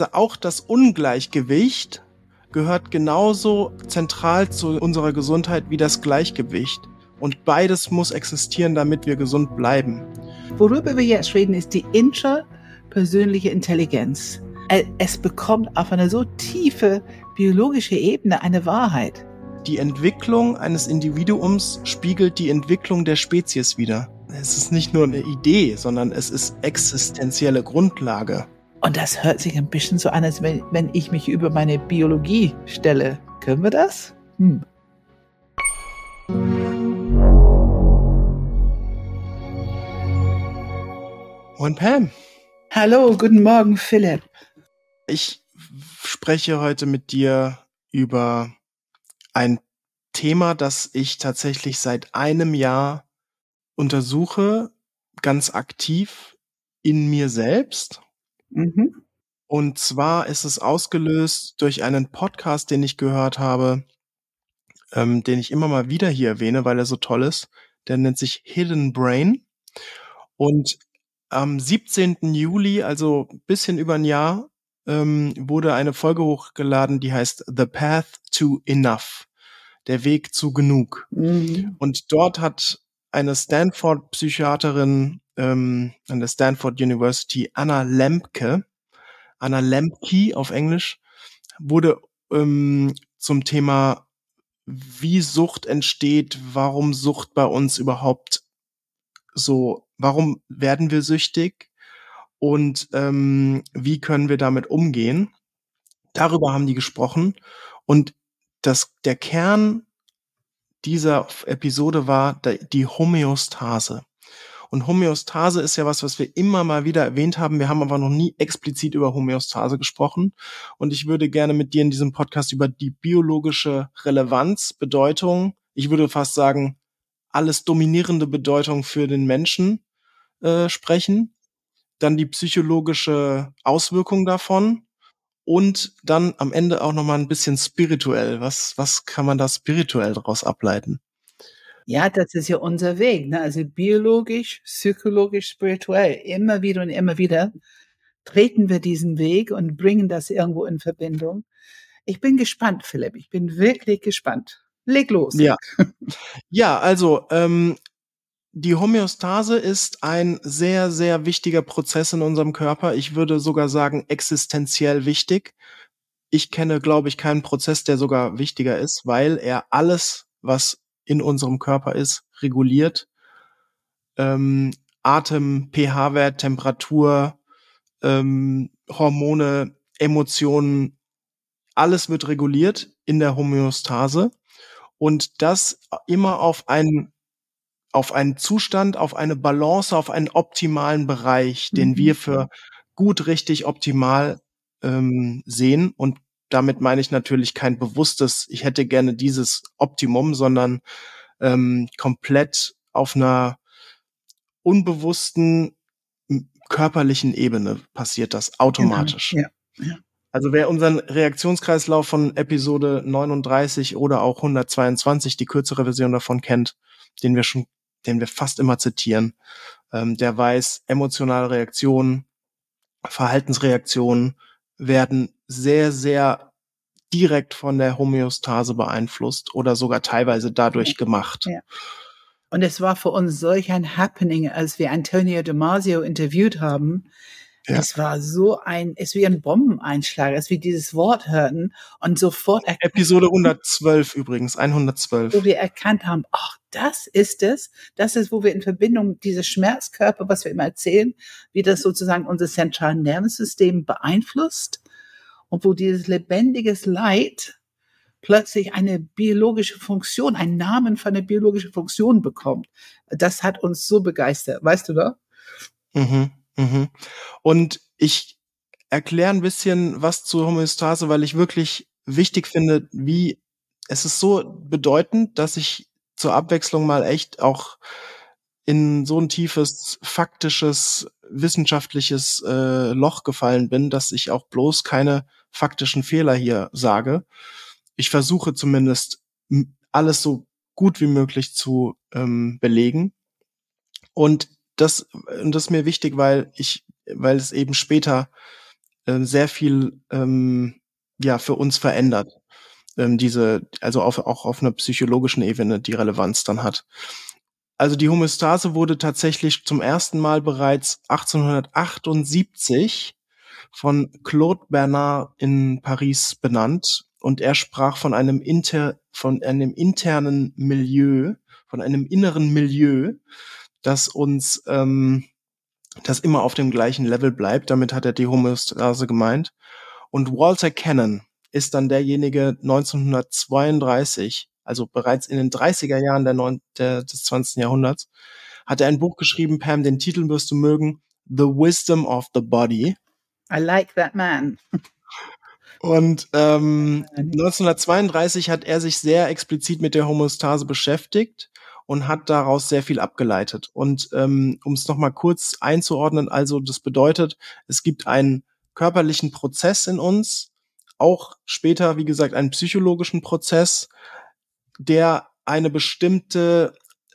Auch das Ungleichgewicht gehört genauso zentral zu unserer Gesundheit wie das Gleichgewicht. Und beides muss existieren, damit wir gesund bleiben. Worüber wir jetzt reden, ist die intrapersönliche Intelligenz. Es bekommt auf eine so tiefe biologische Ebene eine Wahrheit. Die Entwicklung eines Individuums spiegelt die Entwicklung der Spezies wider. Es ist nicht nur eine Idee, sondern es ist existenzielle Grundlage. Und das hört sich ein bisschen so an, als wenn ich mich über meine Biologie stelle. Können wir das? Und Pam. Hallo, guten Morgen, Philipp. Ich spreche heute mit dir über ein Thema, das ich tatsächlich seit einem Jahr untersuche, ganz aktiv in mir selbst. Und zwar ist es ausgelöst durch einen Podcast, den ich gehört habe, den ich immer mal wieder hier erwähne, weil er so toll ist. Der nennt sich Hidden Brain. Und am 17. Juli, also ein bisschen über ein Jahr, wurde eine Folge hochgeladen, die heißt The Path to Enough. Der Weg zu genug. Und dort hat eine Stanford-Psychiaterin an der Stanford University, Anna Lembke auf Englisch, wurde zum Thema, wie Sucht entsteht, warum Sucht bei uns überhaupt so, warum werden wir süchtig und wie können wir damit umgehen. Darüber haben die gesprochen und der Kern dieser Episode war die Homöostase. Und Homöostase ist ja was wir immer mal wieder erwähnt haben. Wir haben aber noch nie explizit über Homöostase gesprochen. Und ich würde gerne mit dir in diesem Podcast über die biologische Relevanz, Bedeutung, ich würde fast sagen, alles dominierende Bedeutung für den Menschen sprechen. Dann die psychologische Auswirkung davon. Und dann am Ende auch nochmal ein bisschen spirituell. Was kann man da spirituell daraus ableiten? Ja, das ist ja unser Weg, ne? Also biologisch, psychologisch, spirituell. Immer wieder und immer wieder treten wir diesen Weg und bringen das irgendwo in Verbindung. Ich bin gespannt, Philipp. Ich bin wirklich gespannt. Leg los. Ja, ja, also die Homöostase ist ein sehr, sehr wichtiger Prozess in unserem Körper. Ich würde sogar sagen, existenziell wichtig. Ich kenne, glaube ich, keinen Prozess, der sogar wichtiger ist, weil er alles, was in unserem Körper ist, reguliert. Atem, pH-Wert, Temperatur, Hormone, Emotionen, alles wird reguliert in der Homöostase. Und das immer auf einen Zustand, auf eine Balance, auf einen optimalen Bereich, den wir für gut, richtig, optimal sehen. Und damit meine ich natürlich kein bewusstes, ich hätte gerne dieses Optimum, sondern komplett auf einer unbewussten körperlichen Ebene passiert das automatisch. Genau. Ja. Also wer unseren Reaktionskreislauf von Episode 39 oder auch 122, die kürzere Version davon kennt, den wir fast immer zitieren, der weiß, emotionale Reaktionen, Verhaltensreaktionen werden sehr, sehr direkt von der Homöostase beeinflusst oder sogar teilweise dadurch gemacht. Ja. Und es war für uns solch ein Happening, als wir Antonio Damasio interviewt haben. Ja. Es war es wie ein Bombeneinschlag, als wir dieses Wort hörten und sofort Episode 112 übrigens, 112. Wo wir erkannt haben, ach, das ist es. Das ist, wo wir in Verbindung dieses Schmerzkörper, was wir immer erzählen, wie das sozusagen unser zentrales Nervensystem beeinflusst und wo dieses lebendiges Leid plötzlich eine biologische Funktion, einen Namen für eine biologische Funktion bekommt. Das hat uns so begeistert. Weißt du da? Und ich erkläre ein bisschen was zur Homöostase, weil ich wirklich wichtig finde, es ist so bedeutend, dass ich zur Abwechslung mal echt auch in so ein tiefes, faktisches, wissenschaftliches Loch gefallen bin, dass ich auch bloß keine faktischen Fehler hier sage. Ich versuche zumindest alles so gut wie möglich zu belegen. Und das ist mir wichtig, weil es eben später sehr viel für uns verändert. Also auch auf einer psychologischen Ebene die Relevanz dann hat. Also die Homöostase wurde tatsächlich zum ersten Mal bereits 1878 von Claude Bernard in Paris benannt, und er sprach von einem internen Milieu, von einem inneren Milieu, das uns das immer auf dem gleichen Level bleibt. Damit hat er die Homöostase gemeint. Und Walter Cannon ist dann derjenige 1932, also bereits in den 30er Jahren des 20. Jahrhunderts, hat er ein Buch geschrieben, Pam, den Titel wirst du mögen, The Wisdom of the Body. I like that man. Und 1932 hat er sich sehr explizit mit der Homöostase beschäftigt und hat daraus sehr viel abgeleitet. Und um es nochmal kurz einzuordnen, also das bedeutet, es gibt einen körperlichen Prozess in uns, auch später, wie gesagt, einen psychologischen Prozess, der einen bestimmten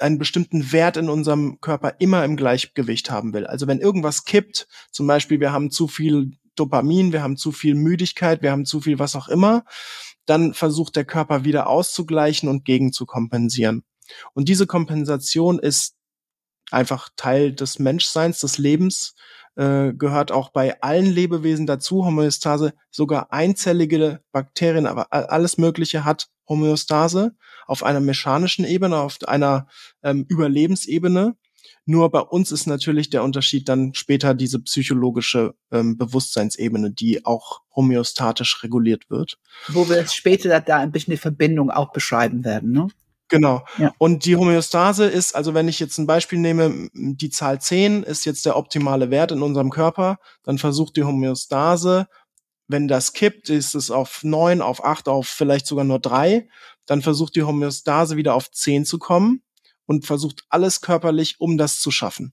Wert in unserem Körper immer im Gleichgewicht haben will. Also wenn irgendwas kippt, zum Beispiel wir haben zu viel Dopamin, wir haben zu viel Müdigkeit, wir haben zu viel was auch immer, dann versucht der Körper wieder auszugleichen und gegen zu kompensieren. Und diese Kompensation ist einfach Teil des Menschseins, des Lebens, gehört auch bei allen Lebewesen dazu. Homöostase, sogar einzellige Bakterien, aber alles Mögliche hat Homöostase auf einer mechanischen Ebene, auf einer Überlebensebene. Nur bei uns ist natürlich der Unterschied dann später diese psychologische Bewusstseinsebene, die auch homöostatisch reguliert wird. Wo wir später da ein bisschen die Verbindung auch beschreiben werden, ne? Genau. Ja. Und die Homöostase ist, also wenn ich jetzt ein Beispiel nehme, die Zahl 10 ist jetzt der optimale Wert in unserem Körper, dann versucht die Homöostase, wenn das kippt, ist es auf 9, auf 8, auf vielleicht sogar nur 3, dann versucht die Homöostase wieder auf 10 zu kommen und versucht alles körperlich, um das zu schaffen.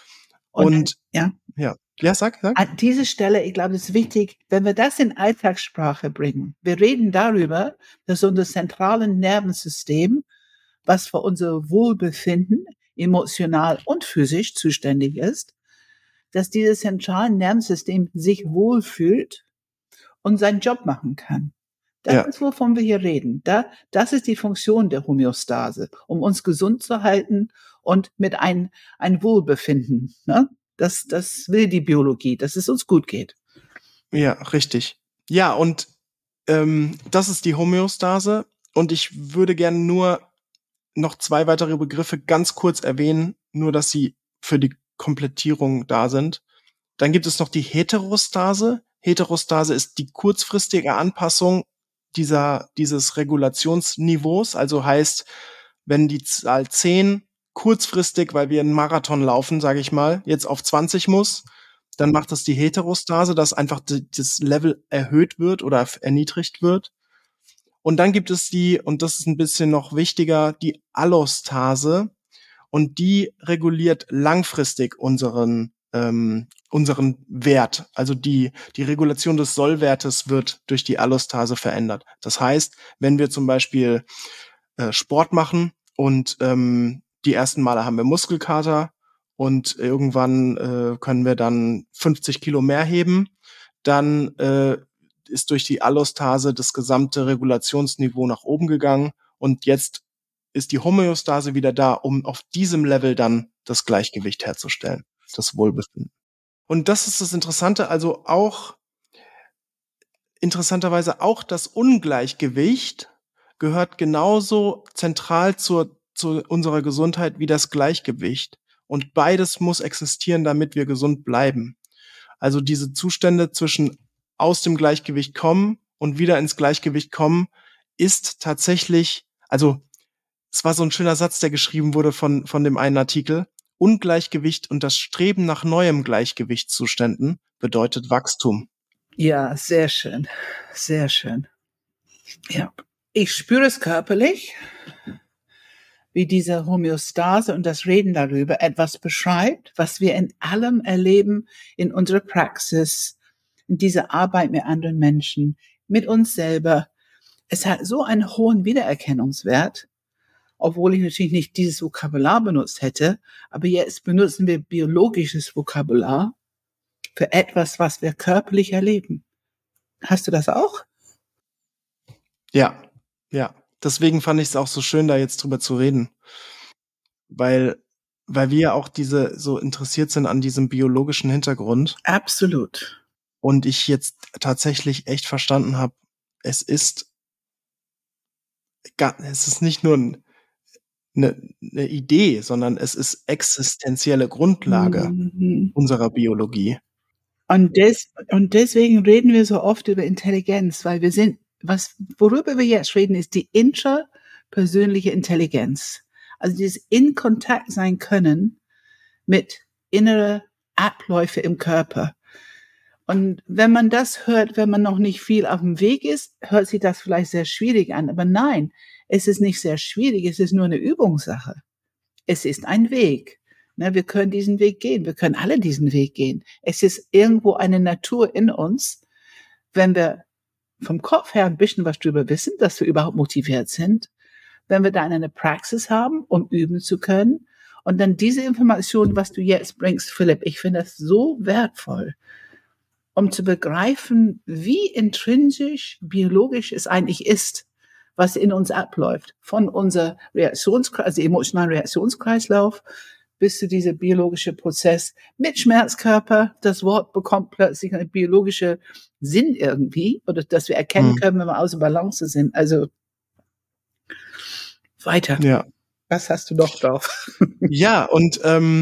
Und sag. An dieser Stelle, ich glaube, es ist wichtig, wenn wir das in Alltagssprache bringen. Wir reden darüber, dass unser zentrales Nervensystem, was für unser Wohlbefinden emotional und physisch zuständig ist, dass dieses zentrale Nervensystem sich wohlfühlt und seinen Job machen kann. Das ist, wovon wir hier reden. Das ist die Funktion der Homöostase, um uns gesund zu halten und mit ein Wohlbefinden. Ne? Das will die Biologie, dass es uns gut geht. Ja, richtig. Ja, und das ist die Homöostase. Und ich würde gerne nur noch 2 weitere Begriffe ganz kurz erwähnen, nur dass sie für die Komplettierung da sind. Dann gibt es noch die Heterostase. Heterostase ist die kurzfristige Anpassung dieses Regulationsniveaus. Also heißt, wenn die Zahl 10 kurzfristig, weil wir einen Marathon laufen, sage ich mal, jetzt auf 20 muss, dann macht das die Heterostase, dass einfach das Level erhöht wird oder erniedrigt wird. Und dann gibt es und das ist ein bisschen noch wichtiger, die Allostase. Und die reguliert langfristig unseren Wert. Also die Regulation des Sollwertes wird durch die Allostase verändert. Das heißt, wenn wir zum Beispiel Sport machen und die ersten Male haben wir Muskelkater und irgendwann können wir dann 50 Kilo mehr heben, dann ist durch die Allostase das gesamte Regulationsniveau nach oben gegangen und jetzt ist die Homöostase wieder da, um auf diesem Level dann das Gleichgewicht herzustellen, das Wohlbefinden. Und das ist das Interessante, also interessanterweise auch das Ungleichgewicht gehört genauso zentral zu unserer Gesundheit wie das Gleichgewicht. Und beides muss existieren, damit wir gesund bleiben. Also diese Zustände zwischen aus dem Gleichgewicht kommen und wieder ins Gleichgewicht kommen, ist tatsächlich, also es war so ein schöner Satz, der geschrieben wurde von dem einen Artikel. Ungleichgewicht und das Streben nach neuem Gleichgewichtszuständen bedeutet Wachstum. Ja, sehr schön. Sehr schön. Ja. Ich spüre es körperlich, wie diese Homöostase und das Reden darüber etwas beschreibt, was wir in allem erleben, in unserer Praxis, in dieser Arbeit mit anderen Menschen, mit uns selber. Es hat so einen hohen Wiedererkennungswert, obwohl ich natürlich nicht dieses Vokabular benutzt hätte, aber jetzt benutzen wir biologisches Vokabular für etwas, was wir körperlich erleben. Hast du das auch? Ja, ja. Deswegen fand ich es auch so schön, da jetzt drüber zu reden. Weil wir ja auch so interessiert sind an diesem biologischen Hintergrund. Absolut. Und ich jetzt tatsächlich echt verstanden habe, es ist nicht nur eine Idee, sondern es ist existenzielle Grundlage Mhm. unserer Biologie. Und deswegen reden wir so oft über Intelligenz, weil worüber wir jetzt reden, ist die intrapersönliche Intelligenz. Also dieses in Kontakt sein können mit innere Abläufe im Körper. Und wenn man das hört, wenn man noch nicht viel auf dem Weg ist, hört sich das vielleicht sehr schwierig an. Aber nein, es ist nicht sehr schwierig, es ist nur eine Übungssache. Es ist ein Weg. Ne, wir können diesen Weg gehen. Wir können alle diesen Weg gehen. Es ist irgendwo eine Natur in uns, wenn wir vom Kopf her ein bisschen was drüber wissen, dass wir überhaupt motiviert sind, wenn wir dann eine Praxis haben, um üben zu können. Und dann diese Information, was du jetzt bringst, Philipp, ich finde das so wertvoll, um zu begreifen, wie intrinsisch, biologisch es eigentlich ist, was in uns abläuft. Von unser also emotionalen Reaktionskreislauf bis zu dieser biologische Prozess mit Schmerzkörper. Das Wort bekommt plötzlich einen biologischen Sinn irgendwie, oder dass wir erkennen können, wenn wir außer Balance sind. Also weiter. Ja. Was hast du noch drauf? Ja, und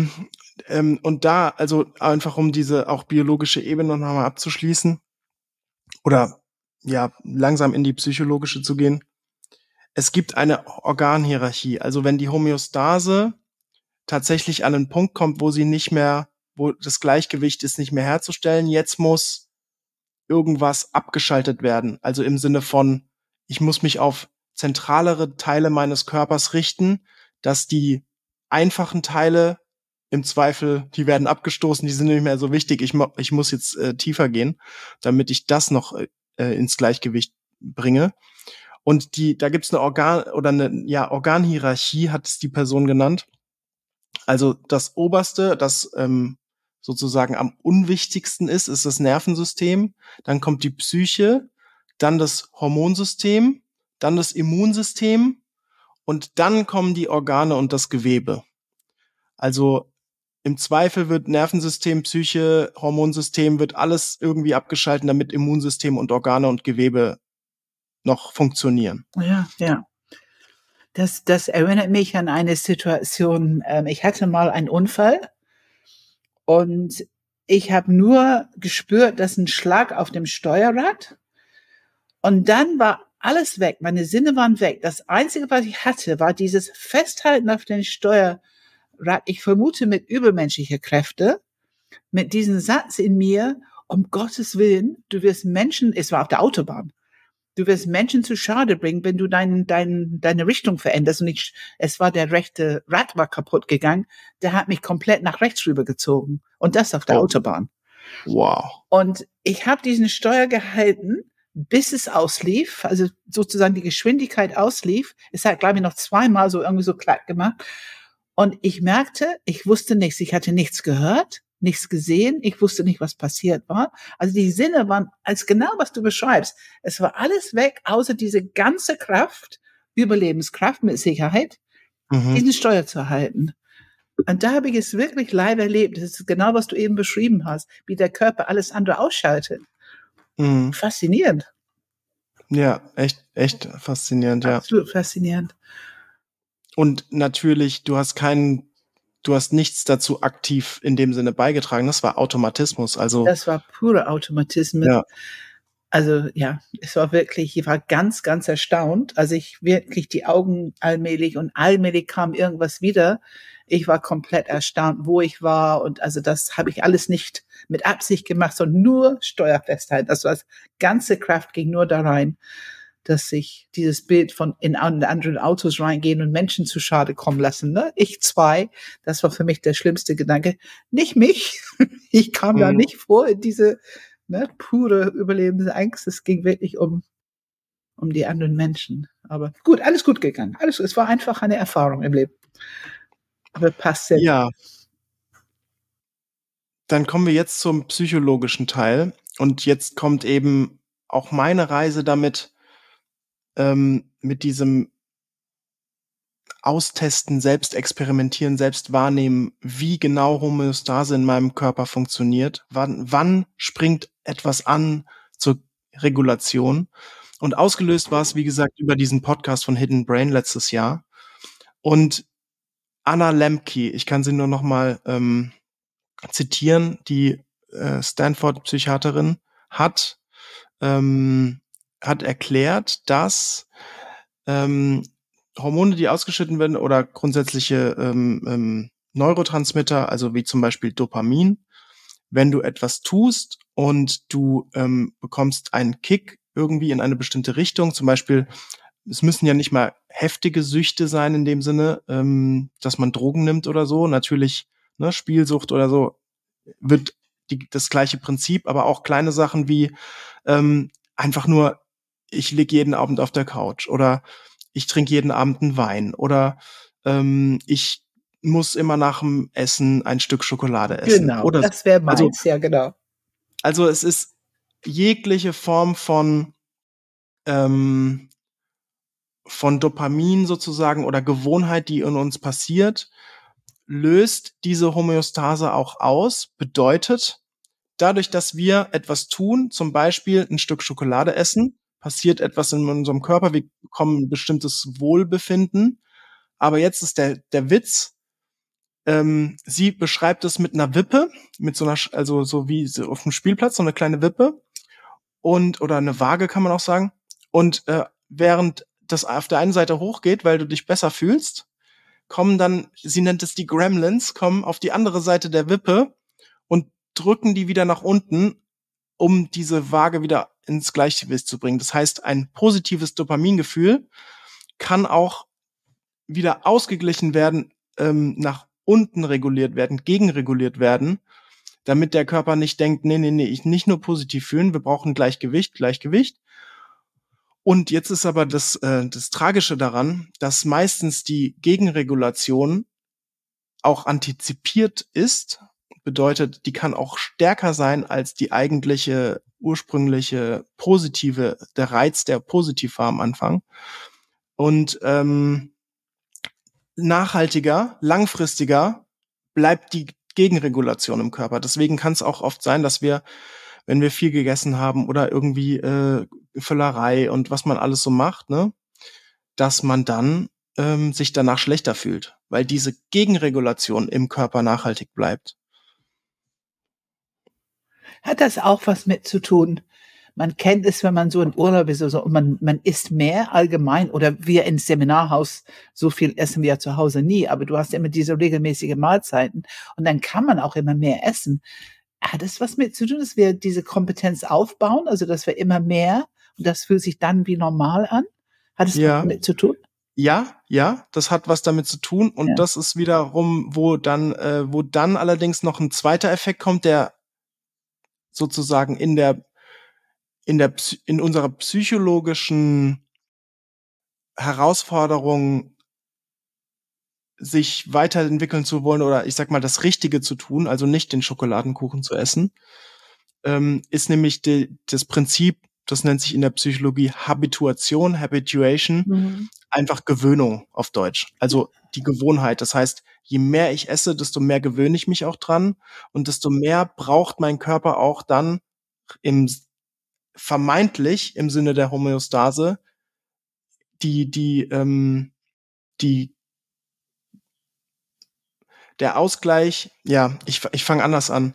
da, also einfach um diese auch biologische Ebene noch mal abzuschließen oder ja, langsam in die psychologische zu gehen. Es gibt eine Organhierarchie. Also wenn die Homöostase tatsächlich an einen Punkt kommt, wo das Gleichgewicht ist nicht mehr herzustellen, jetzt muss irgendwas abgeschaltet werden. Also im Sinne von, ich muss mich auf zentralere Teile meines Körpers richten, dass die einfachen Teile im Zweifel, die werden abgestoßen, die sind nicht mehr so wichtig. Ich muss jetzt tiefer gehen, damit ich das noch ins Gleichgewicht bringe. Und da gibt's eine Organhierarchie, hat es die Person genannt. Also das Oberste, das sozusagen am unwichtigsten ist das Nervensystem. Dann kommt die Psyche, dann das Hormonsystem, dann das Immunsystem und dann kommen die Organe und das Gewebe. Also im Zweifel wird Nervensystem, Psyche, Hormonsystem, wird alles irgendwie abgeschalten, damit Immunsystem und Organe und Gewebe noch funktionieren. Ja, ja. Das erinnert mich an eine Situation. Ich hatte mal einen Unfall und ich habe nur gespürt, dass ein Schlag auf dem Steuerrad und dann war alles weg. Meine Sinne waren weg. Das Einzige, was ich hatte, war dieses Festhalten auf dem Steuerrad. Ich vermute mit übermenschlicher Kräfte, mit diesem Satz in mir, um Gottes Willen, du wirst Menschen, es war auf der Autobahn, du wirst Menschen zu Schade bringen, wenn du deine Richtung veränderst. Und es war der rechte Rad war kaputt gegangen. Der hat mich komplett nach rechts rübergezogen. Und das auf der Autobahn. Wow. Und ich habe diesen Steuer gehalten, bis es auslief, also sozusagen die Geschwindigkeit auslief. Es hat, glaube ich, noch zweimal so irgendwie so klack gemacht. Und ich merkte, ich wusste nichts. Ich hatte nichts gehört, nichts gesehen. Ich wusste nicht, was passiert war. Also die Sinne waren als genau, was du beschreibst. Es war alles weg, außer diese ganze Kraft, Überlebenskraft mit Sicherheit, diesen Steuer zu halten. Und da habe ich es wirklich live erlebt. Das ist genau, was du eben beschrieben hast, wie der Körper alles andere ausschaltet. Faszinierend. Ja, echt faszinierend, ja. Absolut faszinierend. Und natürlich, du hast nichts dazu aktiv in dem Sinne beigetragen. Das war Automatismus. Also das war pure Automatismus. Ja. Also ja, es war wirklich, ich war ganz, ganz erstaunt. Also ich wirklich die Augen allmählich kam irgendwas wieder. Ich war komplett erstaunt, wo ich war. Und also das habe ich alles nicht mit Absicht gemacht, sondern nur Steuerfestheit. Also das ganze Kraft ging nur da rein, dass sich dieses Bild von in anderen Autos reingehen und Menschen zu Schade kommen lassen. Ne? Ich 2, das war für mich der schlimmste Gedanke. Nicht mich. Ich kam da nicht vor in diese pure Überlebensangst. Es ging wirklich um die anderen Menschen. Aber gut, alles gut gegangen. Es war einfach eine Erfahrung im Leben. Aber passt sehr. Ja. dann kommen wir jetzt zum psychologischen Teil. Und jetzt kommt eben auch meine Reise damit, mit diesem Austesten, selbst experimentieren, selbst wahrnehmen, wie genau Homöostase in meinem Körper funktioniert. Wann springt etwas an zur Regulation? Und ausgelöst war es, wie gesagt, über diesen Podcast von Hidden Brain letztes Jahr. Und Anna Lembke, ich kann sie nur noch mal zitieren, die Stanford-Psychiaterin hat erklärt, dass Hormone, die ausgeschüttet werden oder grundsätzliche Neurotransmitter, also wie zum Beispiel Dopamin, wenn du etwas tust und du bekommst einen Kick irgendwie in eine bestimmte Richtung, zum Beispiel, es müssen ja nicht mal heftige Süchte sein in dem Sinne, dass man Drogen nimmt oder so, natürlich, ne, Spielsucht oder so, wird das gleiche Prinzip, aber auch kleine Sachen wie einfach nur, ich lieg jeden Abend auf der Couch oder ich trinke jeden Abend einen Wein oder ich muss immer nach dem Essen ein Stück Schokolade essen. Genau, Oder das wäre also, meins, ja, genau. also es ist jegliche Form von Dopamin sozusagen oder Gewohnheit, die in uns passiert, löst diese Homöostase auch aus. Bedeutet, dadurch, dass wir etwas tun, zum Beispiel ein Stück Schokolade essen, passiert etwas in unserem Körper, wir bekommen ein bestimmtes Wohlbefinden. Aber jetzt ist der Witz, sie beschreibt es mit einer Wippe, mit so einer, also so wie so auf dem Spielplatz, so eine kleine Wippe oder eine Waage kann man auch sagen. Und während das auf der einen Seite hochgeht, weil du dich besser fühlst, kommen dann, sie nennt es die Gremlins, kommen auf die andere Seite der Wippe und drücken die wieder nach unten, um diese Waage wieder ins Gleichgewicht zu bringen. Das heißt, ein positives Dopamingefühl kann auch wieder ausgeglichen werden, nach unten reguliert werden, gegenreguliert werden, damit der Körper nicht denkt, nee, ich nicht nur positiv fühlen, wir brauchen Gleichgewicht. Und jetzt ist aber das Tragische daran, dass meistens die Gegenregulation auch antizipiert ist, bedeutet, die kann auch stärker sein als die eigentliche ursprüngliche positive, der Reiz, der positiv war am Anfang. Und nachhaltiger, langfristiger bleibt die Gegenregulation im Körper. Deswegen kann es auch oft sein, dass wir, wenn wir viel gegessen haben oder irgendwie Völlerei und was man alles so macht, ne, dass man dann sich danach schlechter fühlt, weil diese Gegenregulation im Körper nachhaltig bleibt. Hat das auch was mit zu tun? Man kennt es, wenn man so in Urlaub ist oder so, und man isst mehr allgemein, oder wir ins Seminarhaus, so viel essen wir ja zu Hause nie, aber du hast ja immer diese regelmäßige Mahlzeiten und dann kann man auch immer mehr essen. Hat es was mit zu tun, dass wir diese Kompetenz aufbauen, also dass wir immer mehr, und das fühlt sich dann wie normal an? Hat es was damit zu tun? Ja, das hat was damit zu tun und das ist wiederum, wo dann allerdings noch ein zweiter Effekt kommt, der sozusagen in unserer psychologischen Herausforderung, sich weiterentwickeln zu wollen oder ich sag mal das Richtige zu tun, also nicht den Schokoladenkuchen zu essen, ist nämlich das Prinzip, das nennt sich in der Psychologie Habituation, einfach Gewöhnung auf Deutsch. Also die Gewohnheit. Das heißt, je mehr ich esse, desto mehr gewöhne ich mich auch dran und desto mehr braucht mein Körper auch dann vermeintlich im Sinne der Homöostase der Ausgleich. Ja, ich fange anders an.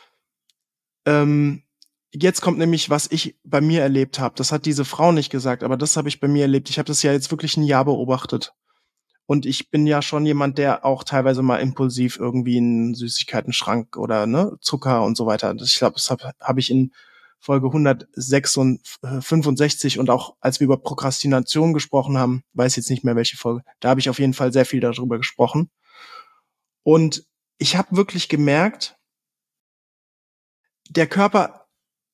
Jetzt kommt nämlich, was ich bei mir erlebt habe. Das hat diese Frau nicht gesagt, aber das habe ich bei mir erlebt. Ich habe das ja jetzt wirklich ein Jahr beobachtet. Und ich bin ja schon jemand, der auch teilweise mal impulsiv irgendwie einen Süßigkeiten-Schrank oder ne, Zucker und so weiter. Ich glaube, das hab ich in Folge 165 und auch als wir über Prokrastination gesprochen haben, weiß jetzt nicht mehr welche Folge, da habe ich auf jeden Fall sehr viel darüber gesprochen. Und ich habe wirklich gemerkt, der Körper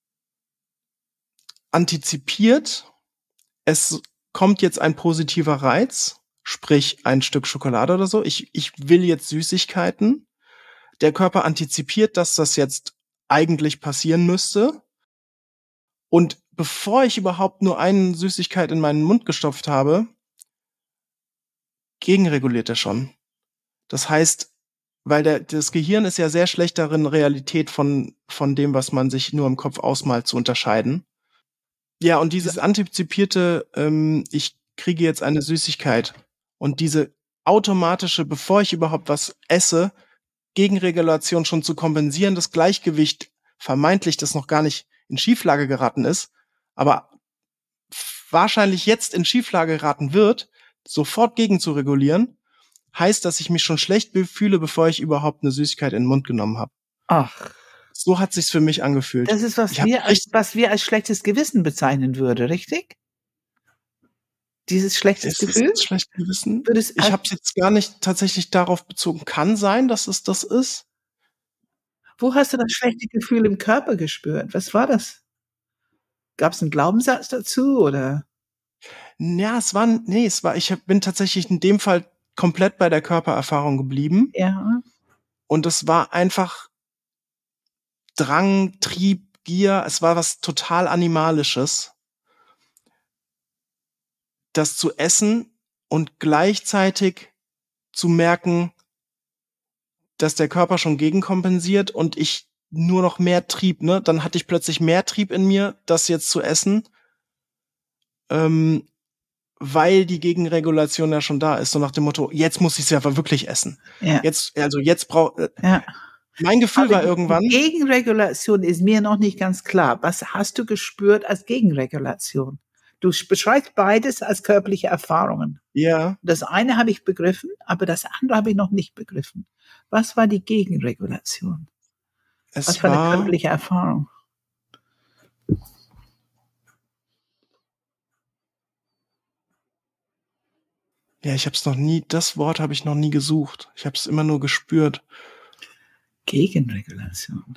antizipiert, es kommt jetzt ein positiver Reiz, sprich ein Stück Schokolade oder so. Ich will jetzt Süßigkeiten. der Körper antizipiert, dass das jetzt eigentlich passieren müsste. Und bevor ich überhaupt nur eine Süßigkeit in meinen Mund gestopft habe, gegenreguliert er schon. Das heißt, weil das Gehirn ist ja sehr schlecht darin, Realität von dem, was man sich nur im Kopf ausmalt, zu unterscheiden. Ja, und dieses antizipierte, ich kriege jetzt eine Süßigkeit und diese automatische, bevor ich überhaupt was esse, Gegenregulation schon zu kompensieren, das Gleichgewicht vermeintlich, das noch gar nicht in Schieflage geraten ist, aber wahrscheinlich jetzt in Schieflage geraten wird, sofort gegen zu regulieren, heißt, dass ich mich schon schlecht fühle, bevor ich überhaupt eine Süßigkeit in den Mund genommen habe. Ach. So hat sich's für mich angefühlt. Das ist, was wir als schlechtes Gewissen bezeichnen würde, richtig? Dieses schlechtes Gefühl? Das schlechte Gewissen? Ich habe es jetzt gar nicht tatsächlich darauf bezogen. Kann sein, dass es das ist. Wo hast du das schlechte Gefühl im Körper gespürt? Was war das? Gab es einen Glaubenssatz dazu oder? Ja, ich bin tatsächlich in dem Fall komplett bei der Körpererfahrung geblieben. Ja. Und es war einfach Drang, Trieb, Gier. Es war was total Animalisches, das zu essen und gleichzeitig zu merken, dass der Körper schon gegenkompensiert und ich nur noch mehr Trieb, ne? Dann hatte ich plötzlich mehr Trieb in mir, das jetzt zu essen, weil die Gegenregulation ja schon da ist, so nach dem Motto, jetzt muss ich es ja wirklich essen. Ja. Ja. Mein Gefühl war irgendwann. Gegenregulation ist mir noch nicht ganz klar. Was hast du gespürt als Gegenregulation? Du beschreibst beides als körperliche Erfahrungen. Ja. Das eine habe ich begriffen, aber das andere habe ich noch nicht begriffen. Was war die Gegenregulation? Was war eine körperliche Erfahrung? Ja, das Wort habe ich noch nie gesucht. Ich habe es immer nur gespürt. Gegenregulation.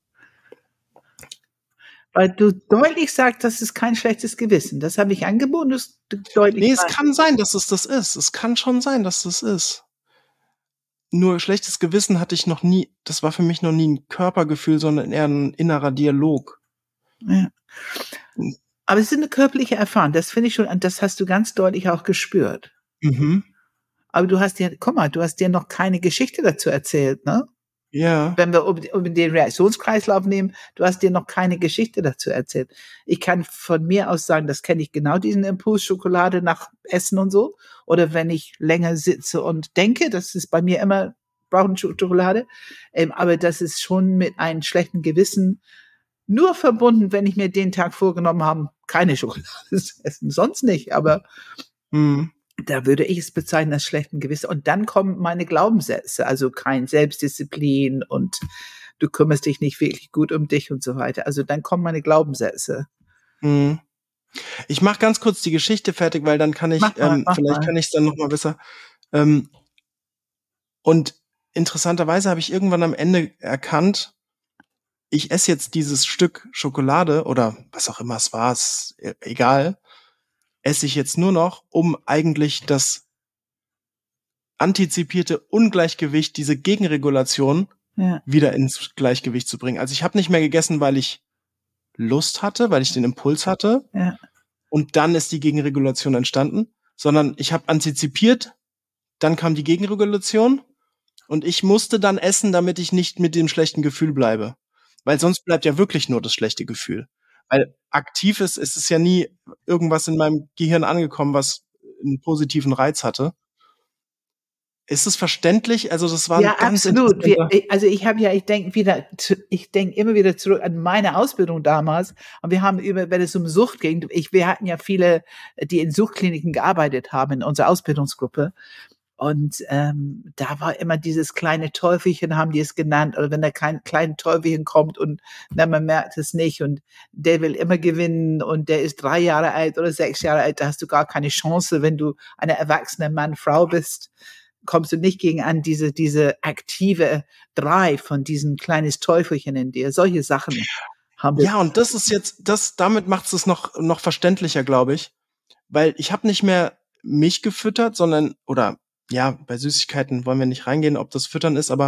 Weil du deutlich sagst, das ist kein schlechtes Gewissen. Das habe ich angeboten, das deutlich. Nee, es kann sein, dass es das ist. Es kann schon sein, dass es das ist. Nur schlechtes Gewissen hatte ich noch nie, das war für mich noch nie ein Körpergefühl, sondern eher ein innerer Dialog. Ja. Aber es ist eine körperliche Erfahrung, das finde ich schon, das hast du ganz deutlich auch gespürt. Mhm. Aber du hast dir noch keine Geschichte dazu erzählt, ne? Ja. Wenn wir um den Reaktionskreislauf nehmen, du hast dir noch keine Geschichte dazu erzählt. Ich kann von mir aus sagen, das kenne ich genau, diesen Impuls Schokolade nach Essen und so. Oder wenn ich länger sitze und denke, das ist bei mir immer, brauchen Schokolade. Aber das ist schon mit einem schlechten Gewissen nur verbunden, wenn ich mir den Tag vorgenommen habe, keine Schokolade zu essen. Sonst nicht, aber da würde ich es bezeichnen als schlechten Gewissen. Und dann kommen meine Glaubenssätze, also kein Selbstdisziplin und du kümmerst dich nicht wirklich gut um dich und so weiter. Also dann kommen meine Glaubenssätze. Ich mache ganz kurz die Geschichte fertig, weil dann kann ich, kann ich es dann noch mal besser. Und interessanterweise habe ich irgendwann am Ende erkannt, ich esse jetzt dieses Stück Schokolade oder was auch immer es war, ist egal, esse ich jetzt nur noch, um eigentlich das antizipierte Ungleichgewicht, diese Gegenregulation wieder ins Gleichgewicht zu bringen. Also ich habe nicht mehr gegessen, weil ich Lust hatte, weil ich den Impuls hatte. Ja. Und dann ist die Gegenregulation entstanden, sondern ich habe antizipiert, dann kam die Gegenregulation und ich musste dann essen, damit ich nicht mit dem schlechten Gefühl bleibe. Weil sonst bleibt ja wirklich nur das schlechte Gefühl. Weil aktiv ist es ja nie irgendwas in meinem Gehirn angekommen, was einen positiven Reiz hatte. Ist es verständlich? Also das war ja, ganz absolut. Ich denke immer wieder zurück an meine Ausbildung damals. Und wir haben wenn es um Sucht ging, wir hatten ja viele, die in Suchtkliniken gearbeitet haben in unserer Ausbildungsgruppe. Und da war immer dieses kleine Teufelchen, haben die es genannt, oder wenn da kein kleines Teufelchen kommt und man merkt es nicht und der will immer gewinnen und der ist 3 Jahre alt oder 6 Jahre alt, da hast du gar keine Chance, wenn du eine erwachsene Mann, Frau bist, kommst du nicht gegen an diese aktive Drive von diesem kleines Teufelchen in dir. Solche Sachen haben wir. Ja, und das ist jetzt, damit macht es noch verständlicher, glaube ich, weil ich habe nicht mehr mich gefüttert, sondern, oder ja, bei Süßigkeiten wollen wir nicht reingehen, ob das Füttern ist, aber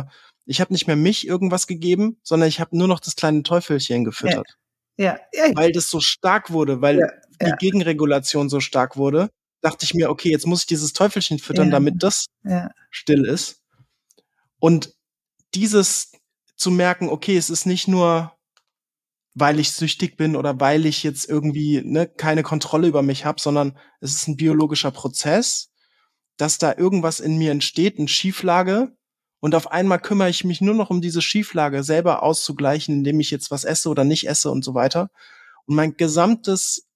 Ich habe nicht mehr mich irgendwas gegeben, sondern ich habe nur noch das kleine Teufelchen gefüttert. Ja. Weil das so stark wurde, weil die Gegenregulation so stark wurde, dachte ich mir, okay, jetzt muss ich dieses Teufelchen füttern, damit das still ist. Und dieses zu merken, okay, es ist nicht nur, weil ich süchtig bin oder weil ich jetzt irgendwie keine Kontrolle über mich habe, sondern es ist ein biologischer Prozess, dass da irgendwas in mir entsteht, eine Schieflage, und auf einmal kümmere ich mich nur noch um diese Schieflage selber auszugleichen, indem ich jetzt was esse oder nicht esse und so weiter. Und mein gesamtes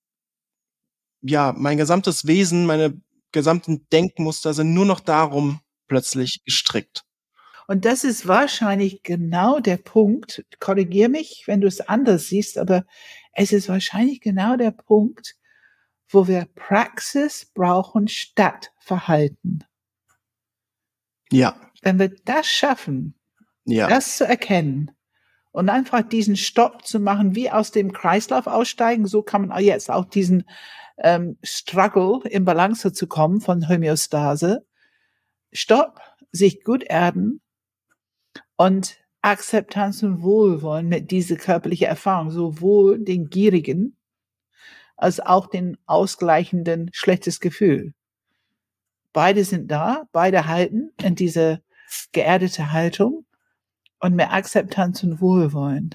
Wesen, meine gesamten Denkmuster sind nur noch darum plötzlich gestrickt. Und das ist wahrscheinlich genau der Punkt, korrigier mich, wenn du es anders siehst, aber es ist wahrscheinlich genau der Punkt, wo wir Praxis brauchen statt Verhalten. Ja. Wenn wir das schaffen, das zu erkennen und einfach diesen Stopp zu machen, wie aus dem Kreislauf aussteigen, so kann man jetzt auch diesen Struggle in Balance zu kommen von Homöostase. Stopp, sich gut erden und Akzeptanz und Wohlwollen mit dieser körperlichen Erfahrung, sowohl den gierigen als auch den ausgleichenden schlechtes Gefühl. Beide sind da, beide halten in diese geerdete Haltung und mehr Akzeptanz und Wohlwollen.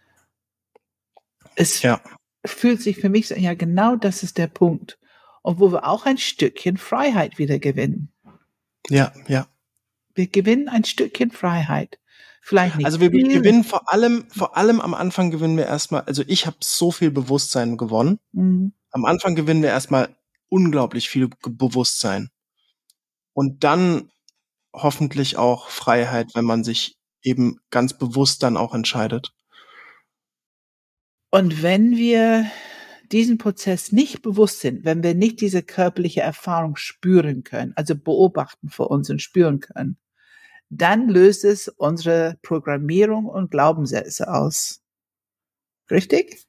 Es fühlt sich für mich so, ja, genau das ist der Punkt. Und wo wir auch ein Stückchen Freiheit wieder gewinnen. Ja. Wir gewinnen ein Stückchen Freiheit. Vielleicht nicht. Also wir gewinnen vor allem am Anfang gewinnen wir erstmal, also ich habe so viel Bewusstsein gewonnen. Mhm. Am Anfang gewinnen wir erstmal unglaublich viel Bewusstsein. Und dann hoffentlich auch Freiheit, wenn man sich eben ganz bewusst dann auch entscheidet. Und wenn wir diesen Prozess nicht bewusst sind, wenn wir nicht diese körperliche Erfahrung spüren können, also beobachten vor uns und spüren können, dann löst es unsere Programmierung und Glaubenssätze aus. Richtig?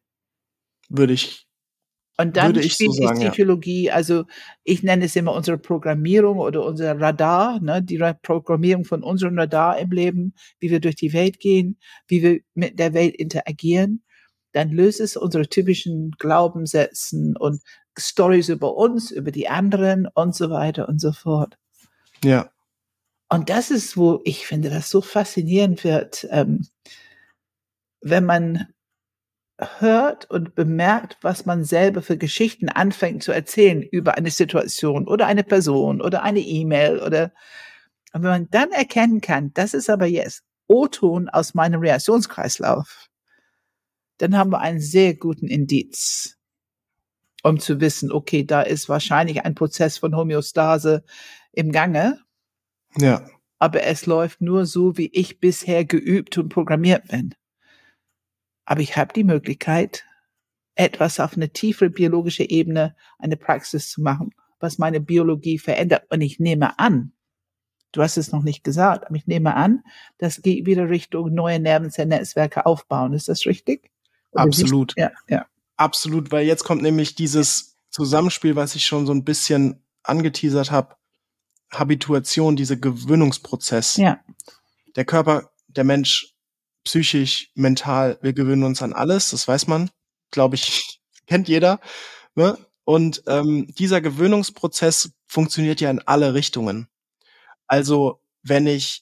Und dann spielt die Psychologie, also ich nenne es immer unsere Programmierung oder unser Radar, die Programmierung von unserem Radar im Leben, wie wir durch die Welt gehen, wie wir mit der Welt interagieren. Dann löst es unsere typischen Glaubenssätzen und Stories über uns, über die anderen und so weiter und so fort. Ja. Und das ist, wo ich finde, das so faszinierend wird, wenn man hört und bemerkt, was man selber für Geschichten anfängt zu erzählen über eine Situation oder eine Person oder eine E-Mail und wenn man dann erkennen kann, das ist aber jetzt O-Ton aus meinem Reaktionskreislauf, dann haben wir einen sehr guten Indiz, um zu wissen, okay, da ist wahrscheinlich ein Prozess von Homöostase im Gange. Ja. Aber es läuft nur so, wie ich bisher geübt und programmiert bin. Aber ich habe die Möglichkeit, etwas auf eine tiefere biologische Ebene, eine Praxis zu machen, was meine Biologie verändert. Und ich nehme an, du hast es noch nicht gesagt, aber ich nehme an, das geht wieder Richtung neue Nervenzellennetzwerke aufbauen. Ist das richtig? Oder absolut. Ja. Absolut, weil jetzt kommt nämlich dieses Zusammenspiel, was ich schon so ein bisschen angeteasert habe, Habituation, dieser Gewöhnungsprozess. Ja. Der Körper, der Mensch, psychisch, mental, wir gewöhnen uns an alles, das weiß man, glaube ich, kennt jeder. Ne? Und dieser Gewöhnungsprozess funktioniert ja in alle Richtungen. Also wenn ich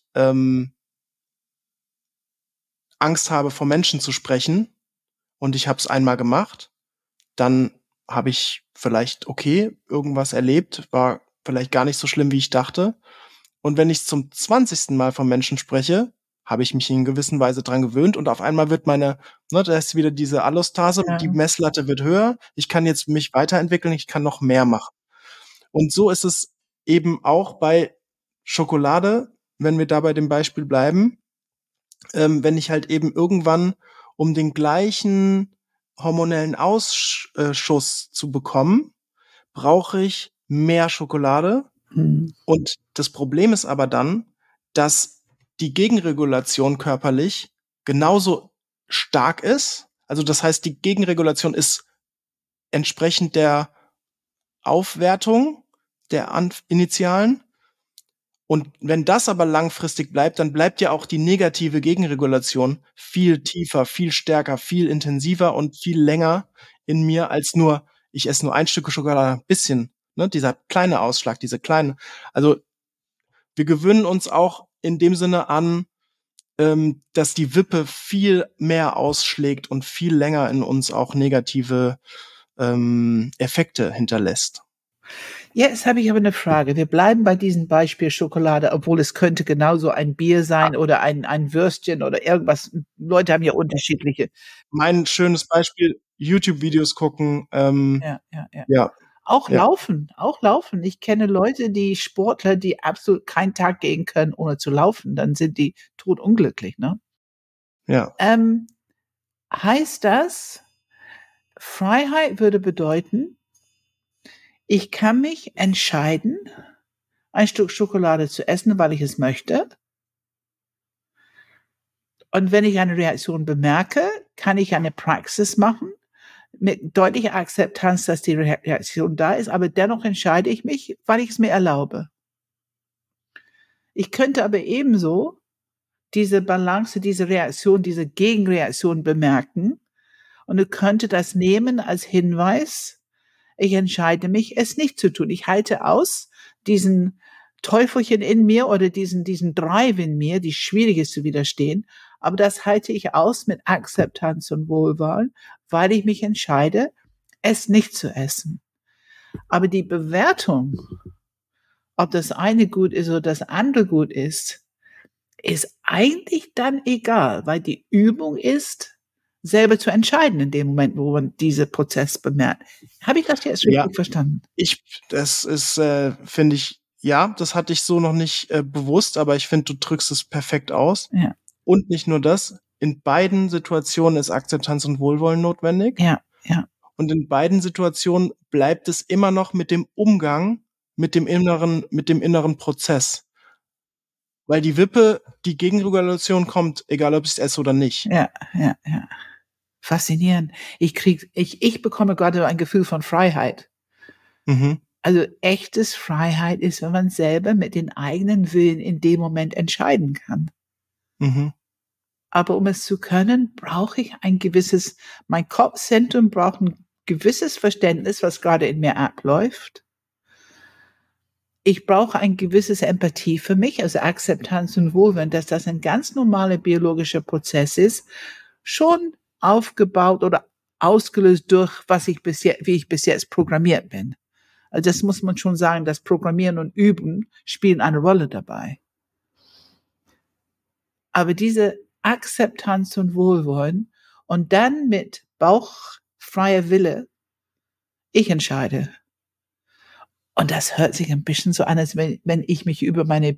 Angst habe, vor Menschen zu sprechen und ich habe es einmal gemacht, dann habe ich vielleicht, irgendwas erlebt, war vielleicht gar nicht so schlimm, wie ich dachte. Und wenn ich zum 20. Mal von Menschen spreche, habe ich mich in gewisser Weise dran gewöhnt und auf einmal wird da ist wieder diese Allostase, die Messlatte wird höher, ich kann jetzt mich weiterentwickeln, ich kann noch mehr machen. Und so ist es eben auch bei Schokolade, wenn wir da bei dem Beispiel bleiben, wenn ich halt eben irgendwann um den gleichen hormonellen Ausschuss zu bekommen, brauche ich mehr Schokolade. Mhm. Und das Problem ist aber dann, dass die Gegenregulation körperlich genauso stark ist. Also das heißt, die Gegenregulation ist entsprechend der Aufwertung der Initialen. Und wenn das aber langfristig bleibt, dann bleibt ja auch die negative Gegenregulation viel tiefer, viel stärker, viel intensiver und viel länger in mir als nur, ich esse nur ein Stück Schokolade, ein bisschen, ne, dieser kleine Ausschlag, diese kleine. Also wir gewöhnen uns auch in dem Sinne an, dass die Wippe viel mehr ausschlägt und viel länger in uns auch negative Effekte hinterlässt. Jetzt habe ich aber eine Frage. Wir bleiben bei diesem Beispiel Schokolade, obwohl es könnte genauso ein Bier sein oder ein Würstchen oder irgendwas. Leute haben ja unterschiedliche. Mein schönes Beispiel, YouTube-Videos gucken, Ja, ja, ja. ja, Auch ja. laufen, auch laufen. Ich kenne Leute, die Sportler, die absolut keinen Tag gehen können, ohne zu laufen. Dann sind die totunglücklich, ne? Ja. Heißt das, Freiheit würde bedeuten, ich kann mich entscheiden, ein Stück Schokolade zu essen, weil ich es möchte. Und wenn ich eine Reaktion bemerke, kann ich eine Praxis machen mit deutlicher Akzeptanz, dass die Reaktion da ist, aber dennoch entscheide ich mich, weil ich es mir erlaube. Ich könnte aber ebenso diese Balance, diese Reaktion, diese Gegenreaktion bemerken und ich könnte das nehmen als Hinweis, ich entscheide mich, es nicht zu tun. Ich halte aus diesen Teufelchen in mir oder diesen Drive in mir, die schwierig ist zu widerstehen, aber das halte ich aus mit Akzeptanz und Wohlwollen, weil ich mich entscheide, es nicht zu essen. Aber die Bewertung, ob das eine gut ist oder das andere gut ist eigentlich dann egal, weil die Übung ist, selber zu entscheiden in dem Moment, wo man diesen Prozess bemerkt. Habe ich das jetzt richtig verstanden? Das ist, finde ich, ja, das hatte ich so noch nicht bewusst, aber ich finde, du drückst es perfekt aus. Ja. Und nicht nur das, in beiden Situationen ist Akzeptanz und Wohlwollen notwendig. Ja, ja. Und in beiden Situationen bleibt es immer noch mit dem Umgang, mit dem inneren Prozess. Weil die Wippe, die Gegenregulation kommt, egal ob ich es esse oder nicht. Ja, ja, ja. Faszinierend. Ich bekomme gerade ein Gefühl von Freiheit. Mhm. Also echtes Freiheit ist, wenn man selber mit den eigenen Willen in dem Moment entscheiden kann. Mhm. Aber um es zu können, brauche ich mein Kopfzentrum braucht ein gewisses Verständnis, was gerade in mir abläuft. Ich brauche ein gewisses Empathie für mich, also Akzeptanz und Wohlwollen, dass das ein ganz normaler biologischer Prozess ist, schon aufgebaut oder ausgelöst durch, wie ich bis jetzt programmiert bin. Also das muss man schon sagen, das Programmieren und Üben spielen eine Rolle dabei. Aber diese Akzeptanz und Wohlwollen und dann mit bauchfreier Wille, ich entscheide. Und das hört sich ein bisschen so an, als wenn ich mich über meine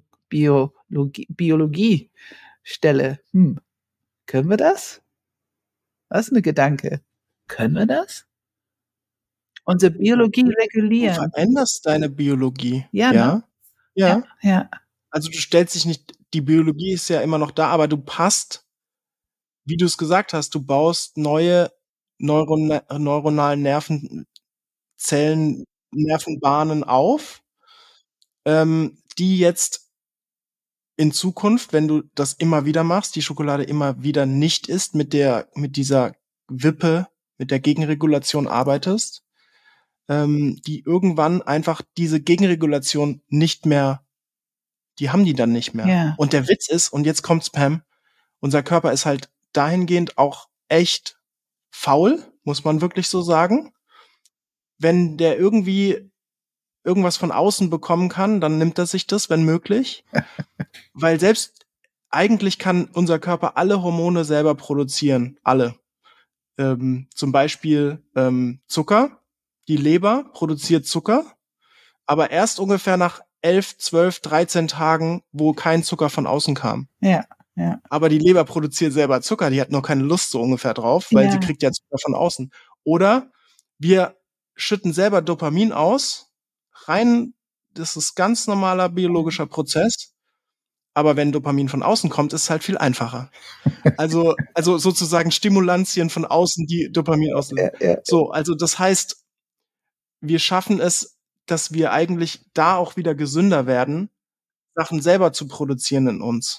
Biologie stelle. Können wir das? Das ist ein Gedanke. Können wir das? Unsere Biologie Du regulieren. veränderst deine Biologie. Ja, ne? Ja. Ja. Also du stellst dich nicht, die Biologie ist ja immer noch da, aber du passt, wie du es gesagt hast, du baust neue neuronalen Nervenzellen, Nervenbahnen auf, die jetzt in Zukunft, wenn du das immer wieder machst, die Schokolade immer wieder nicht isst, mit dieser Wippe, mit der Gegenregulation arbeitest, die irgendwann einfach diese Gegenregulation nicht mehr, die haben die dann nicht mehr. Ja. Und der Witz ist, und jetzt kommt's, Pam, unser Körper ist halt dahingehend auch echt faul, muss man wirklich so sagen. Wenn der irgendwie irgendwas von außen bekommen kann, dann nimmt er sich das, wenn möglich. Weil selbst eigentlich kann unser Körper alle Hormone selber produzieren. Alle. Zum Beispiel Zucker. Die Leber produziert Zucker, aber erst ungefähr nach 11, 12, 13 Tagen, wo kein Zucker von außen kam. Ja, ja. Aber die Leber produziert selber Zucker, die hat nur keine Lust so ungefähr drauf, weil sie kriegt ja Zucker von außen. Oder wir schütten selber Dopamin aus, rein, das ist ganz normaler biologischer Prozess. Aber wenn Dopamin von außen kommt, ist es halt viel einfacher. Also sozusagen Stimulantien von außen, die Dopamin auslösen. So, also das heißt, wir schaffen es, dass wir eigentlich da auch wieder gesünder werden, Sachen selber zu produzieren in uns.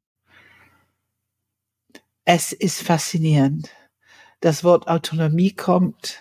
Es ist faszinierend. Das Wort Autonomie kommt.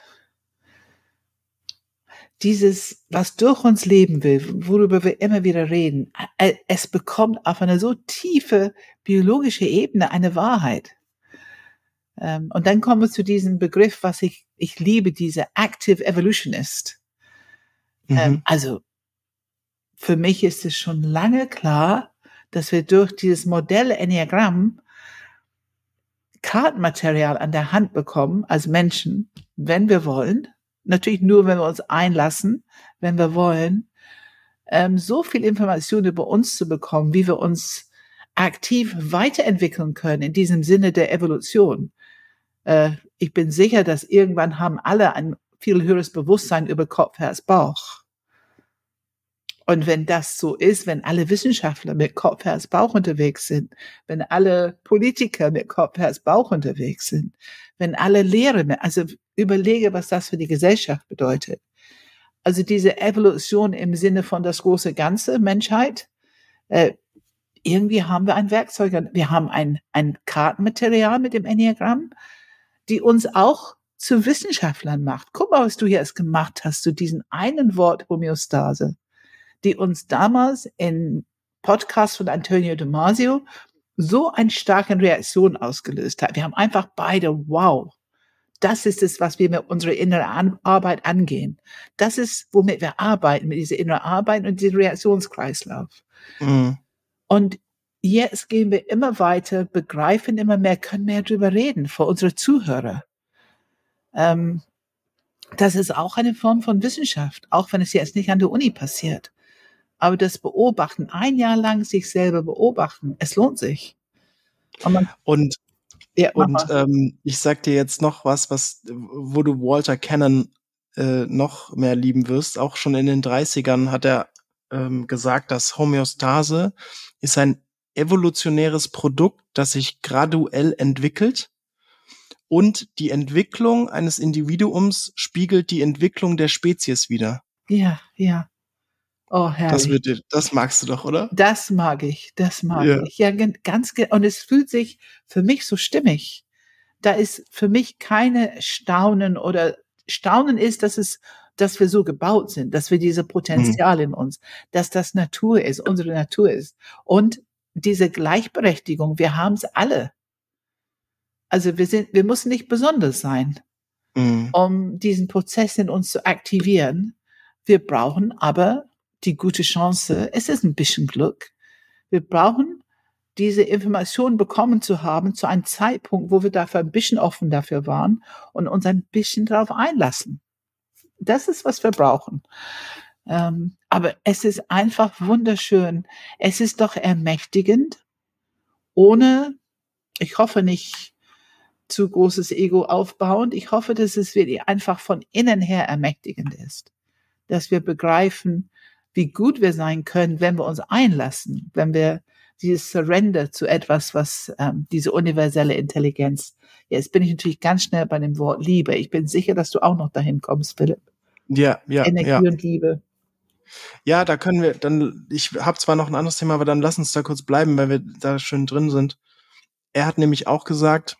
Dieses, was durch uns leben will, worüber wir immer wieder reden, es bekommt auf eine so tiefe biologische Ebene eine Wahrheit. Und dann kommen wir zu diesem Begriff, was ich liebe, diese Active Evolutionist. Also, für mich ist es schon lange klar, dass wir durch dieses Modell Enneagramm Kartenmaterial an der Hand bekommen als Menschen, wenn wir wollen. Natürlich nur, wenn wir uns einlassen, wenn wir wollen, so viel Information über uns zu bekommen, wie wir uns aktiv weiterentwickeln können in diesem Sinne der Evolution. Ich bin sicher, dass irgendwann haben alle ein viel höheres Bewusstsein über Kopf, Herz, Bauch. Und wenn das so ist, wenn alle Wissenschaftler mit Kopf, Herz, Bauch unterwegs sind, wenn alle Politiker mit Kopf, Herz, Bauch unterwegs sind, wenn alle Lehrer, also überlege, was das für die Gesellschaft bedeutet. Also diese Evolution im Sinne von das große Ganze, Menschheit, irgendwie haben wir ein Werkzeug, wir haben ein Kartenmaterial mit dem Enneagramm, die uns auch zu Wissenschaftlern macht. Guck mal, was du jetzt gemacht hast zu diesem einen Wort Homöostase, die uns damals in Podcast von Antonio Damasio so eine starke Reaktion ausgelöst hat. Wir haben einfach beide, wow, das ist es, was wir mit unserer inneren Arbeit angehen. Das ist, womit wir arbeiten, mit dieser inneren Arbeit und diesem Reaktionskreislauf. Und jetzt gehen wir immer weiter, begreifen immer mehr, können mehr drüber reden vor unsere Zuhörer. Das ist auch eine Form von Wissenschaft, auch wenn es jetzt nicht an der Uni passiert. Aber das Beobachten, ein Jahr lang sich selber beobachten, es lohnt sich. Und ich sag dir jetzt noch wo du Walter Cannon noch mehr lieben wirst. Auch schon in den 30ern hat er gesagt, dass Homöostase ist ein evolutionäres Produkt, das sich graduell entwickelt. Und die Entwicklung eines Individuums spiegelt die Entwicklung der Spezies wider. Ja, ja. Oh, herrlich. Das magst du doch, oder? Das mag ich. Ja, ganz, und es fühlt sich für mich so stimmig. Da ist für mich keine Staunen ist, dass wir so gebaut sind, dass wir diese Potenzial in uns, dass das Natur ist, unsere Natur ist. Und diese Gleichberechtigung, wir haben es alle. Also wir müssen nicht besonders sein, um diesen Prozess in uns zu aktivieren. Wir brauchen aber die gute Chance, es ist ein bisschen Glück. Wir brauchen diese Information bekommen zu haben zu einem Zeitpunkt, wo wir dafür ein bisschen offen dafür waren und uns ein bisschen darauf einlassen. Das ist, was wir brauchen. Aber es ist einfach wunderschön. Es ist doch ermächtigend, ohne, ich hoffe nicht, zu großes Ego aufbauend. Ich hoffe, dass es wirklich einfach von innen her ermächtigend ist. Dass wir begreifen, wie gut wir sein können, wenn wir uns einlassen, wenn wir dieses Surrender zu etwas, was diese universelle Intelligenz. Jetzt bin ich natürlich ganz schnell bei dem Wort Liebe. Ich bin sicher, dass du auch noch dahin kommst, Philipp. Ja. Energie und Liebe. Ja, da können wir dann, ich habe zwar noch ein anderes Thema, aber dann lass uns da kurz bleiben, weil wir da schön drin sind. Er hat nämlich auch gesagt,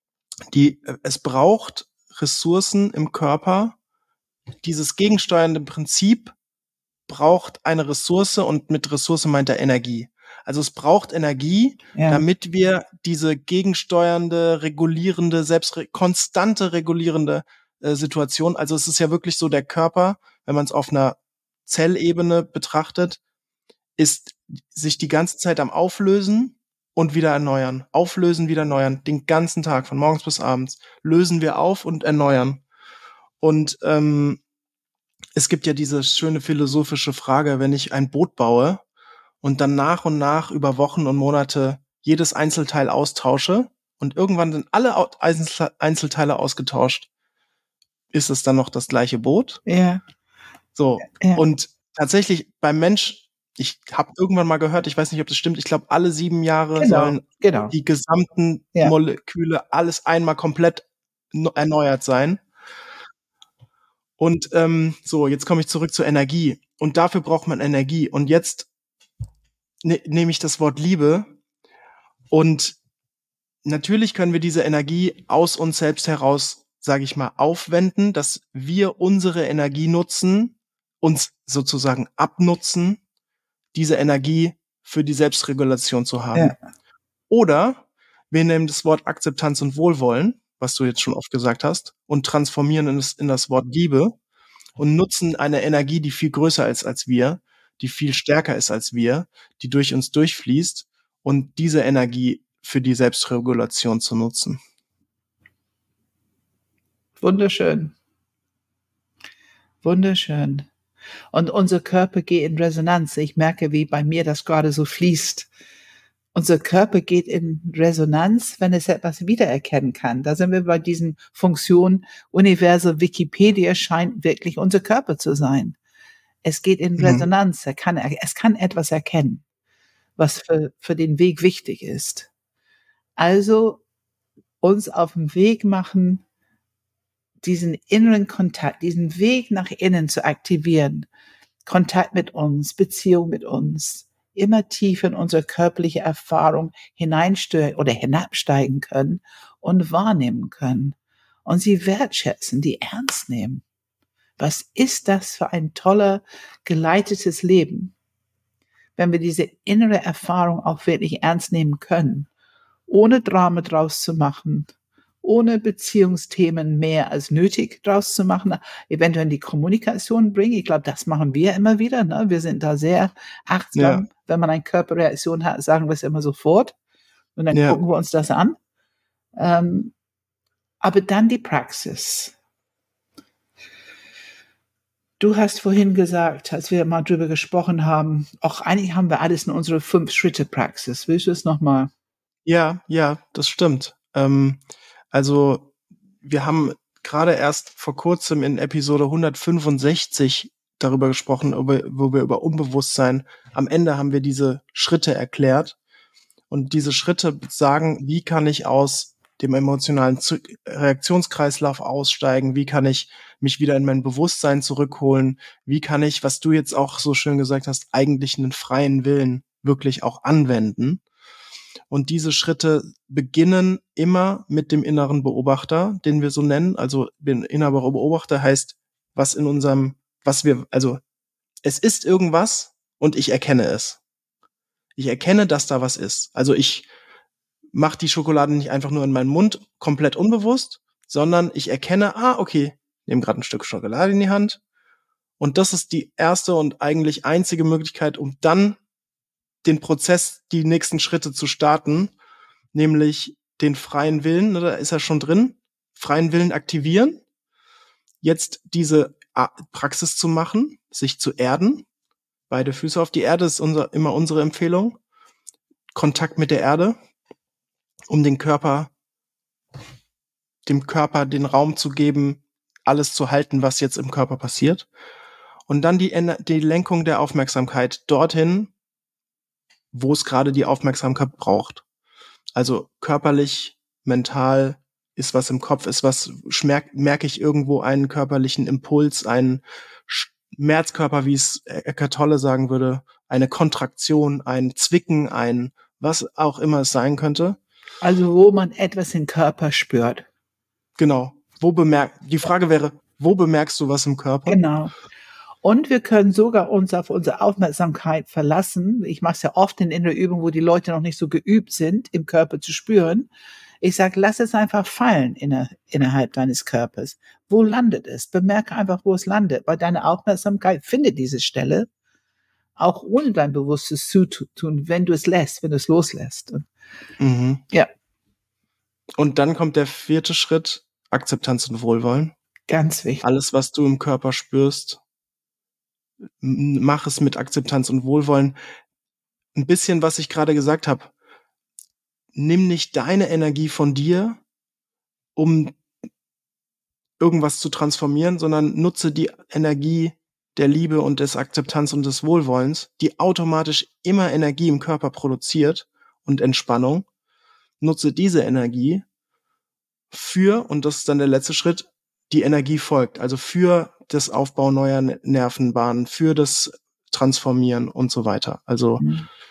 es braucht Ressourcen im Körper. Dieses gegensteuernde Prinzip braucht eine Ressource, und mit Ressource meint er Energie. Also es braucht Energie, damit wir diese gegensteuernde, regulierende, konstante regulierende Situation, also es ist ja wirklich so, der Körper, wenn man es auf einer Zellebene betrachtet, ist sich die ganze Zeit am Auflösen und wieder erneuern. Auflösen, wieder erneuern. Den ganzen Tag, von morgens bis abends, lösen wir auf und erneuern. Und es gibt ja diese schöne philosophische Frage, wenn ich ein Boot baue und dann nach und nach über Wochen und Monate jedes Einzelteil austausche und irgendwann sind alle Einzelteile ausgetauscht, ist es dann noch das gleiche Boot? Ja. So. Ja. Und tatsächlich beim Mensch, ich habe irgendwann mal gehört, ich weiß nicht, ob das stimmt, ich glaube, alle 7 Jahre sollen die gesamten Moleküle alles einmal komplett erneuert sein. Und so, jetzt komme ich zurück zur Energie. Und dafür braucht man Energie. Und jetzt nehme ich das Wort Liebe. Und natürlich können wir diese Energie aus uns selbst heraus, sage ich mal, aufwenden, dass wir unsere Energie nutzen, uns sozusagen abnutzen, diese Energie für die Selbstregulation zu haben. Ja. Oder wir nehmen das Wort Akzeptanz und Wohlwollen, was du jetzt schon oft gesagt hast, und transformieren in das Wort Liebe und nutzen eine Energie, die viel größer ist als wir, die viel stärker ist als wir, die durch uns durchfließt und diese Energie für die Selbstregulation zu nutzen. Wunderschön. Wunderschön. Und unser Körper geht in Resonanz. Ich merke, wie bei mir das gerade so fließt. Unser Körper geht in Resonanz, wenn es etwas wiedererkennen kann. Da sind wir bei diesen Funktionen. Universal Wikipedia scheint wirklich unser Körper zu sein. Es geht in Resonanz. Es kann etwas erkennen, was für den Weg wichtig ist. Also uns auf den Weg machen, diesen inneren Kontakt, diesen Weg nach innen zu aktivieren. Kontakt mit uns, Beziehung mit uns, immer tiefer in unsere körperliche Erfahrung hineinsteuern oder hinabsteigen können und wahrnehmen können und sie wertschätzen, die ernst nehmen. Was ist das für ein toller, geleitetes Leben, wenn wir diese innere Erfahrung auch wirklich ernst nehmen können, ohne Drama draus zu machen, ohne Beziehungsthemen mehr als nötig draus zu machen, eventuell in die Kommunikation bringen. Ich glaube, das machen wir immer wieder. Ne? Wir sind da sehr achtsam. Ja. Wenn man eine Körperreaktion hat, sagen wir es immer sofort. Und dann gucken wir uns das an. Aber dann die Praxis. Du hast vorhin gesagt, als wir mal drüber gesprochen haben, auch eigentlich haben wir alles in unserer 5-Schritte-Praxis. Willst du es nochmal? Ja, das stimmt. Also wir haben gerade erst vor kurzem in Episode 165 darüber gesprochen, wo wir über Unbewusstsein, am Ende haben wir diese Schritte erklärt. Und diese Schritte sagen, wie kann ich aus dem emotionalen Reaktionskreislauf aussteigen? Wie kann ich mich wieder in mein Bewusstsein zurückholen? Wie kann ich, was du jetzt auch so schön gesagt hast, eigentlich einen freien Willen wirklich auch anwenden? Und diese Schritte beginnen immer mit dem inneren Beobachter, den wir so nennen. Also der innere Beobachter heißt, es ist irgendwas und ich erkenne es. Ich erkenne, dass da was ist. Also ich mache die Schokolade nicht einfach nur in meinen Mund, komplett unbewusst, sondern ich erkenne, okay, nehme gerade ein Stück Schokolade in die Hand. Und das ist die erste und eigentlich einzige Möglichkeit, um dann den Prozess, die nächsten Schritte zu starten, nämlich den freien Willen, da ist er schon drin, freien Willen aktivieren, jetzt diese Praxis zu machen, sich zu erden, beide Füße auf die Erde ist immer unsere Empfehlung, Kontakt mit der Erde, um dem Körper den Raum zu geben, alles zu halten, was jetzt im Körper passiert. Und dann die Lenkung der Aufmerksamkeit dorthin, wo es gerade die Aufmerksamkeit braucht. Also körperlich, mental, ist was im Kopf, merke ich irgendwo einen körperlichen Impuls, einen Schmerzkörper, wie es Eckhart Tolle sagen würde, eine Kontraktion, ein Zwicken, ein was auch immer es sein könnte. Also wo man etwas im Körper spürt. Genau. Die Frage wäre, wo bemerkst du was im Körper? Genau. Und wir können sogar uns auf unsere Aufmerksamkeit verlassen. Ich mache es ja oft in der Übung, wo die Leute noch nicht so geübt sind, im Körper zu spüren. Ich sage, lass es einfach fallen innerhalb deines Körpers. Wo landet es? Bemerke einfach, wo es landet. Weil deine Aufmerksamkeit findet diese Stelle, auch ohne dein bewusstes Zutun, wenn du es loslässt. Ja. Und dann kommt der 4. Schritt, Akzeptanz und Wohlwollen. Ganz wichtig. Alles, was du im Körper spürst, mach es mit Akzeptanz und Wohlwollen. Ein bisschen, was ich gerade gesagt habe. Nimm nicht deine Energie von dir, um irgendwas zu transformieren, sondern nutze die Energie der Liebe und des Akzeptanz und des Wohlwollens, die automatisch immer Energie im Körper produziert und Entspannung. Nutze diese Energie und das ist dann der letzte Schritt, die Energie folgt. Also für das Aufbau neuer Nervenbahnen, für das Transformieren und so weiter. Also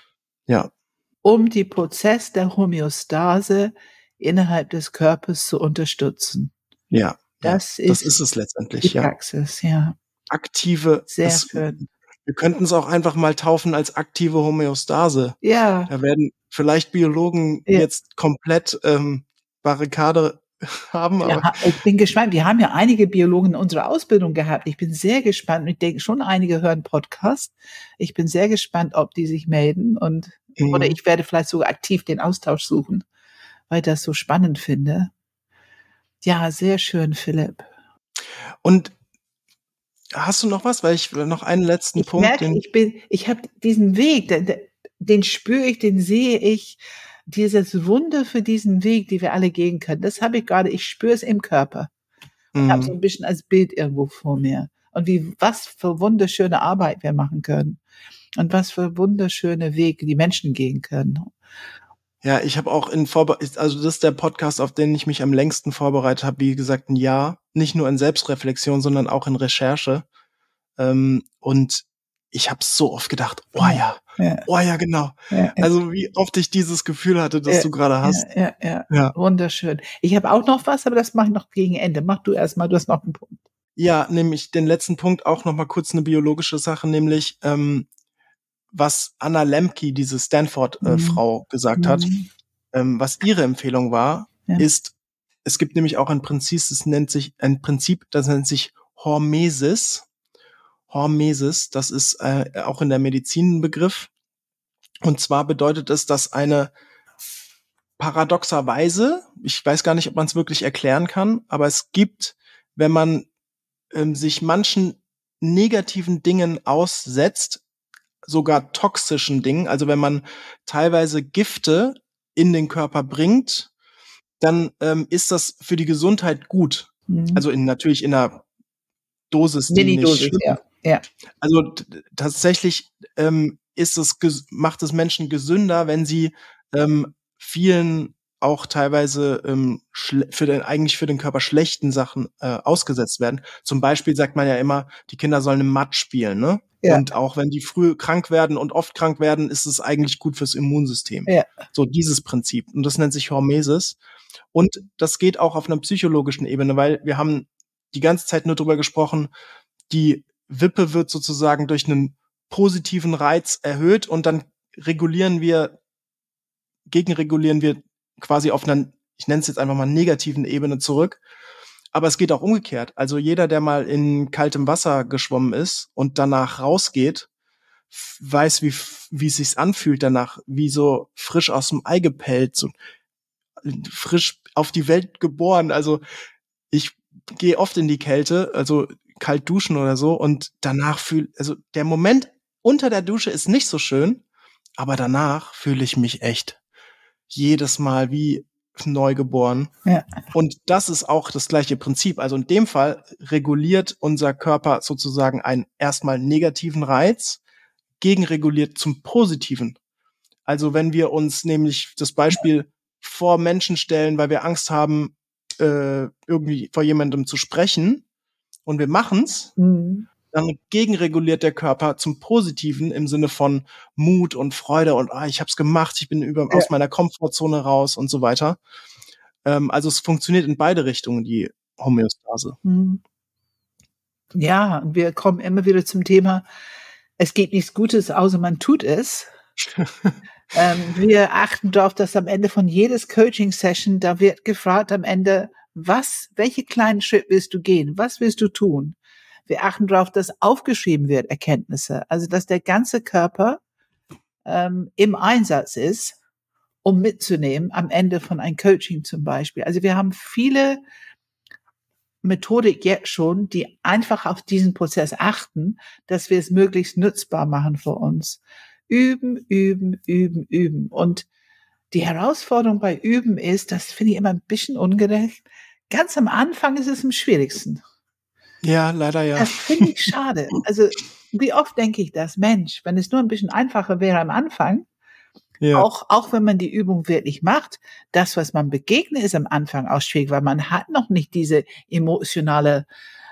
Ja, um die Prozess der Homöostase innerhalb des Körpers zu unterstützen. ja, ja. Das Das ist ist es die letztendlich, ja. Praxis, ja. Aktive, Sehr schön. wir könnten es auch einfach mal taufen als aktive Homöostase. Ja, Da werden vielleicht Biologen ja. jetzt komplett Barrikade haben, aber Ja, ich bin gespannt. Wir haben ja einige Biologen in unserer Ausbildung gehabt. Ich bin sehr gespannt. Ich denke schon, einige hören Podcast. Ich bin sehr gespannt, ob die sich melden oder mhm. ich werde vielleicht sogar aktiv den Austausch suchen, weil ich das so spannend finde. Ja, sehr schön, Philipp. Und hast du noch was? Weil ich noch einen letzten Ich Punkt, merke, ich habe diesen Weg, den spüre ich, den sehe ich, dieses Wunder für diesen Weg, die wir alle gehen können. Das habe ich gerade, ich spüre es im Körper und habe so ein bisschen als Bild irgendwo vor mir. Und was für wunderschöne Arbeit wir machen können. Und was für wunderschöne Wege die Menschen gehen können. ja, ich habe auch also das ist der Podcast, auf den ich mich am längsten vorbereitet habe, wie gesagt, ein Jahr. Nicht nur in Selbstreflexion, sondern auch in Recherche. Und ich habe so oft gedacht, Ja, genau. ja, Also wie oft ich dieses Gefühl hatte, das du gerade hast. ja. Ja. Wunderschön. Ich habe auch noch was, aber das mache ich noch gegen Ende. Mach du erst mal, du hast noch einen Punkt. Ja, nämlich den letzten Punkt auch noch mal kurz eine biologische Sache, nämlich was Anna Lembke, diese Stanford-Frau, gesagt hat, was ihre Empfehlung war, Ja. ist, es gibt nämlich auch ein Prinzip, das nennt sich Hormesis. Hormesis, das ist auch in der Medizin ein Begriff. Und zwar bedeutet es, dass paradoxerweise, ich weiß gar nicht, ob man es wirklich erklären kann, aber es gibt, wenn man sich manchen negativen Dingen aussetzt, sogar toxischen Dingen, also wenn man teilweise Gifte in den Körper bringt, dann ist das für die Gesundheit gut. Also natürlich in einer Dosis, die nicht Mini-Dosis, schlimm ist. ja. Also tatsächlich macht es Menschen gesünder, wenn sie vielen auch teilweise eigentlich für den Körper schlechten Sachen ausgesetzt werden. Zum Beispiel sagt man ja immer, die Kinder sollen im Matsch spielen, ne? Ja. Und auch wenn die früh krank werden und oft krank werden, ist es eigentlich gut fürs Immunsystem. Ja. So dieses Prinzip. Und das nennt sich Hormesis. Und das geht auch auf einer psychologischen Ebene, weil wir haben die ganze Zeit nur drüber gesprochen, die Wippe wird sozusagen durch einen positiven Reiz erhöht und dann gegenregulieren wir quasi auf einer, ich nenne es jetzt einfach mal negativen Ebene zurück. Aber es geht auch umgekehrt. Also jeder, der mal in kaltem Wasser geschwommen ist und danach rausgeht, weiß, wie es sich anfühlt danach, wie so frisch aus dem Ei gepellt, so frisch auf die Welt geboren. Also ich gehe oft in die Kälte, also kalt duschen oder so, und danach also der Moment unter der Dusche ist nicht so schön, aber danach fühle ich mich echt jedes Mal wie neugeboren. Ja. Und das ist auch das gleiche Prinzip. Also in dem Fall reguliert unser Körper sozusagen einen erstmal negativen Reiz, gegenreguliert zum Positiven. Also wenn wir uns nämlich das Beispiel vor Menschen stellen, weil wir Angst haben, irgendwie vor jemandem zu sprechen, und wir machen's, dann gegenreguliert der Körper zum Positiven im Sinne von Mut und Freude und ich hab's gemacht, ich bin aus meiner Komfortzone raus und so weiter. Also es funktioniert in beide Richtungen, die Homöostase. Ja, und wir kommen immer wieder zum Thema, es geht nichts Gutes, außer man tut es. Wir achten darauf, dass am Ende von jedes Coaching-Session, da wird gefragt am Ende, welche kleinen Schritt willst du gehen? Was willst du tun? Wir achten darauf, dass aufgeschrieben wird, Erkenntnisse. Also, dass der ganze Körper im Einsatz ist, um mitzunehmen am Ende von einem Coaching zum Beispiel. Also, wir haben viele Methodik jetzt schon, die einfach auf diesen Prozess achten, dass wir es möglichst nutzbar machen für uns. Üben, üben, üben, üben. Und die Herausforderung bei Üben ist, das finde ich immer ein bisschen ungerecht, ganz am Anfang ist es am schwierigsten. Ja, leider ja. Das finde ich schade. Also wie oft denke ich das, Mensch, wenn es nur ein bisschen einfacher wäre am Anfang, Ja. auch wenn man die Übung wirklich macht, das, was man begegnet, ist am Anfang auch schwierig, weil man hat noch nicht diese emotionale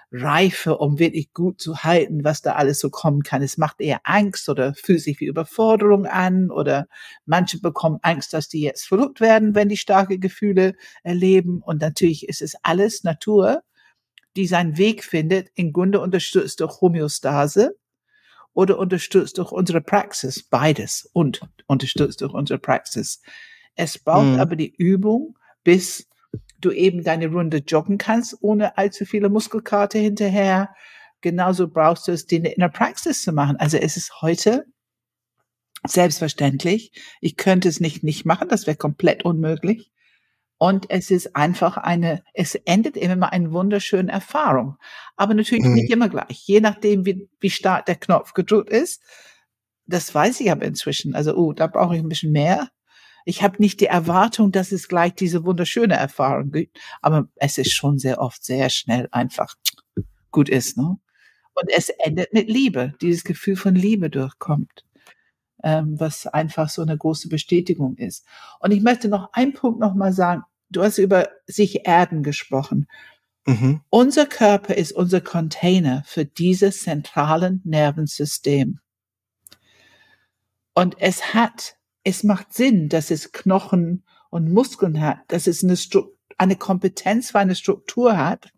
Reife, um wirklich gut zu halten, was da alles so kommen kann. Es macht eher Angst oder fühlt sich wie Überforderung an oder manche bekommen Angst, dass die jetzt verrückt werden, wenn die starke Gefühle erleben. Und natürlich ist es alles Natur, die seinen Weg findet, im Grunde unterstützt durch Homöostase oder unterstützt durch unsere Praxis, beides und unterstützt durch unsere Praxis. Es braucht aber die Übung, bis du eben deine Runde joggen kannst, ohne allzu viele Muskelkater hinterher. Genauso brauchst du es, die in der Praxis zu machen. Also es ist heute selbstverständlich. Ich könnte es nicht machen, das wäre komplett unmöglich. Und es ist einfach es endet immer mal eine wunderschöne Erfahrung. Aber natürlich nicht immer gleich. Je nachdem, wie stark der Knopf gedrückt ist. Das weiß ich aber inzwischen. Also, da brauche ich ein bisschen mehr. Ich habe nicht die Erwartung, dass es gleich diese wunderschöne Erfahrung gibt, aber es ist schon sehr oft sehr schnell einfach gut ist, ne? Und es endet mit Liebe, dieses Gefühl von Liebe durchkommt, was einfach so eine große Bestätigung ist. Und ich möchte noch einen Punkt noch mal sagen. Du hast über sich erden gesprochen. Unser Körper ist unser Container für dieses zentralen Nervensystem. Und es macht Sinn, dass es Knochen und Muskeln hat, dass es eine Kompetenz für eine Struktur hat,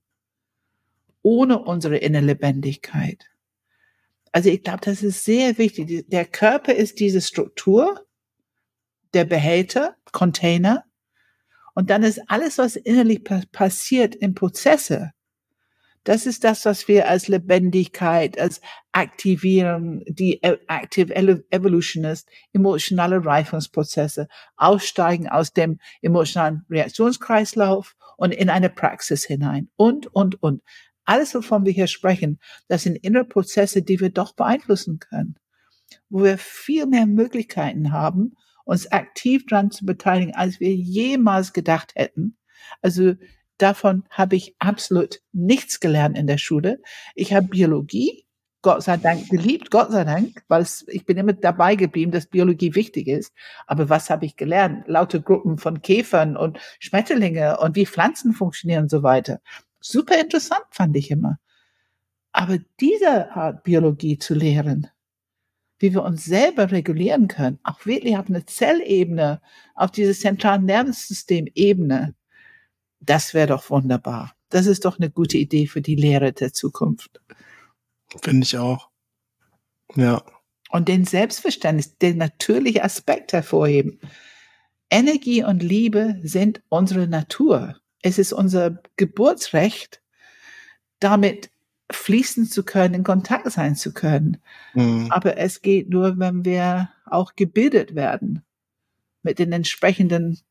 ohne unsere innere Lebendigkeit. Also ich glaube, das ist sehr wichtig. Der Körper ist diese Struktur, der Behälter, Container, und dann ist alles, was innerlich passiert in Prozesse. Das ist das, was wir als Lebendigkeit, als Aktivieren, die Active Evolutionist, emotionale Reifungsprozesse, aussteigen aus dem emotionalen Reaktionskreislauf und in eine Praxis hinein und. Alles, wovon wir hier sprechen, das sind innere Prozesse, die wir doch beeinflussen können, wo wir viel mehr Möglichkeiten haben, uns aktiv dran zu beteiligen, als wir jemals gedacht hätten. Also davon habe ich absolut nichts gelernt in der Schule. Ich habe Biologie, Gott sei Dank, geliebt, Gott sei Dank, weil ich bin immer dabei geblieben, dass Biologie wichtig ist. Aber was habe ich gelernt? Lauter Gruppen von Käfern und Schmetterlinge und wie Pflanzen funktionieren und so weiter. Super interessant fand ich immer. Aber diese Art Biologie zu lehren, wie wir uns selber regulieren können, auch wirklich auf einer Zellebene, auf diese zentralen Nervensystem-Ebene, das wäre doch wunderbar. Das ist doch eine gute Idee für die Lehre der Zukunft. Finde ich auch. Ja. Und den Selbstverständnis, den natürlichen Aspekt hervorheben. Energie und Liebe sind unsere Natur. Es ist unser Geburtsrecht, damit fließen zu können, in Kontakt sein zu können. Aber es geht nur, wenn wir auch gebildet werden mit den entsprechenden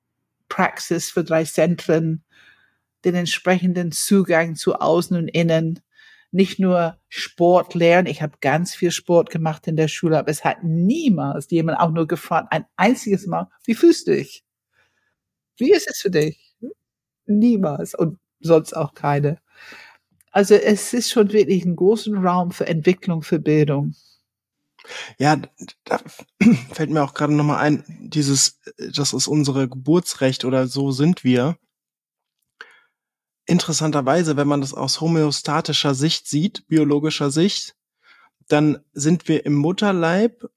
Praxis für 3 Zentren, den entsprechenden Zugang zu Außen und Innen, nicht nur Sport lernen. Ich habe ganz viel Sport gemacht in der Schule, aber es hat niemals jemand auch nur gefragt, ein einziges Mal, wie fühlst du dich? Wie ist es für dich? Niemals und sonst auch keine. Also es ist schon wirklich ein großen Raum für Entwicklung, für Bildung. Ja, da fällt mir auch gerade nochmal ein, das ist unsere Geburtsrecht oder so sind wir. Interessanterweise, wenn man das aus homöostatischer Sicht sieht, biologischer Sicht, dann sind wir im Mutterleib,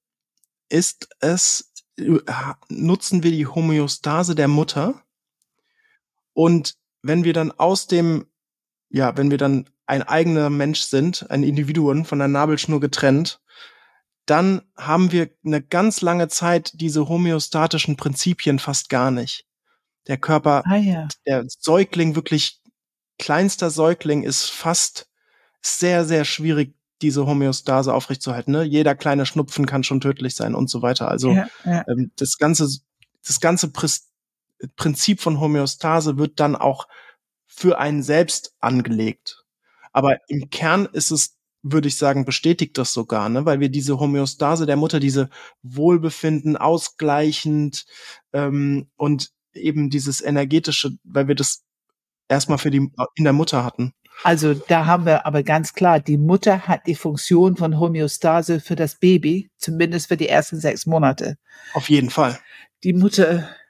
nutzen wir die Homöostase der Mutter. Und wenn wir dann wenn wir dann ein eigener Mensch sind, ein Individuum von der Nabelschnur getrennt, dann haben wir eine ganz lange Zeit diese homöostatischen Prinzipien fast gar nicht. Der Körper, der Säugling, wirklich kleinster Säugling, ist fast sehr, sehr schwierig, diese Homöostase aufrechtzuerhalten. Ne? Jeder kleine Schnupfen kann schon tödlich sein und so weiter. Also das ganze Prinzip von Homöostase wird dann auch für einen selbst angelegt. Aber im Kern ist es, würde ich sagen, bestätigt das sogar, ne? Weil wir diese Homöostase der Mutter, diese Wohlbefinden, ausgleichend und eben dieses energetische, weil wir das erstmal in der Mutter hatten. Also da haben wir aber ganz klar, die Mutter hat die Funktion von Homöostase für das Baby, zumindest für die ersten 6 Monate. Auf jeden Fall. Die Mutter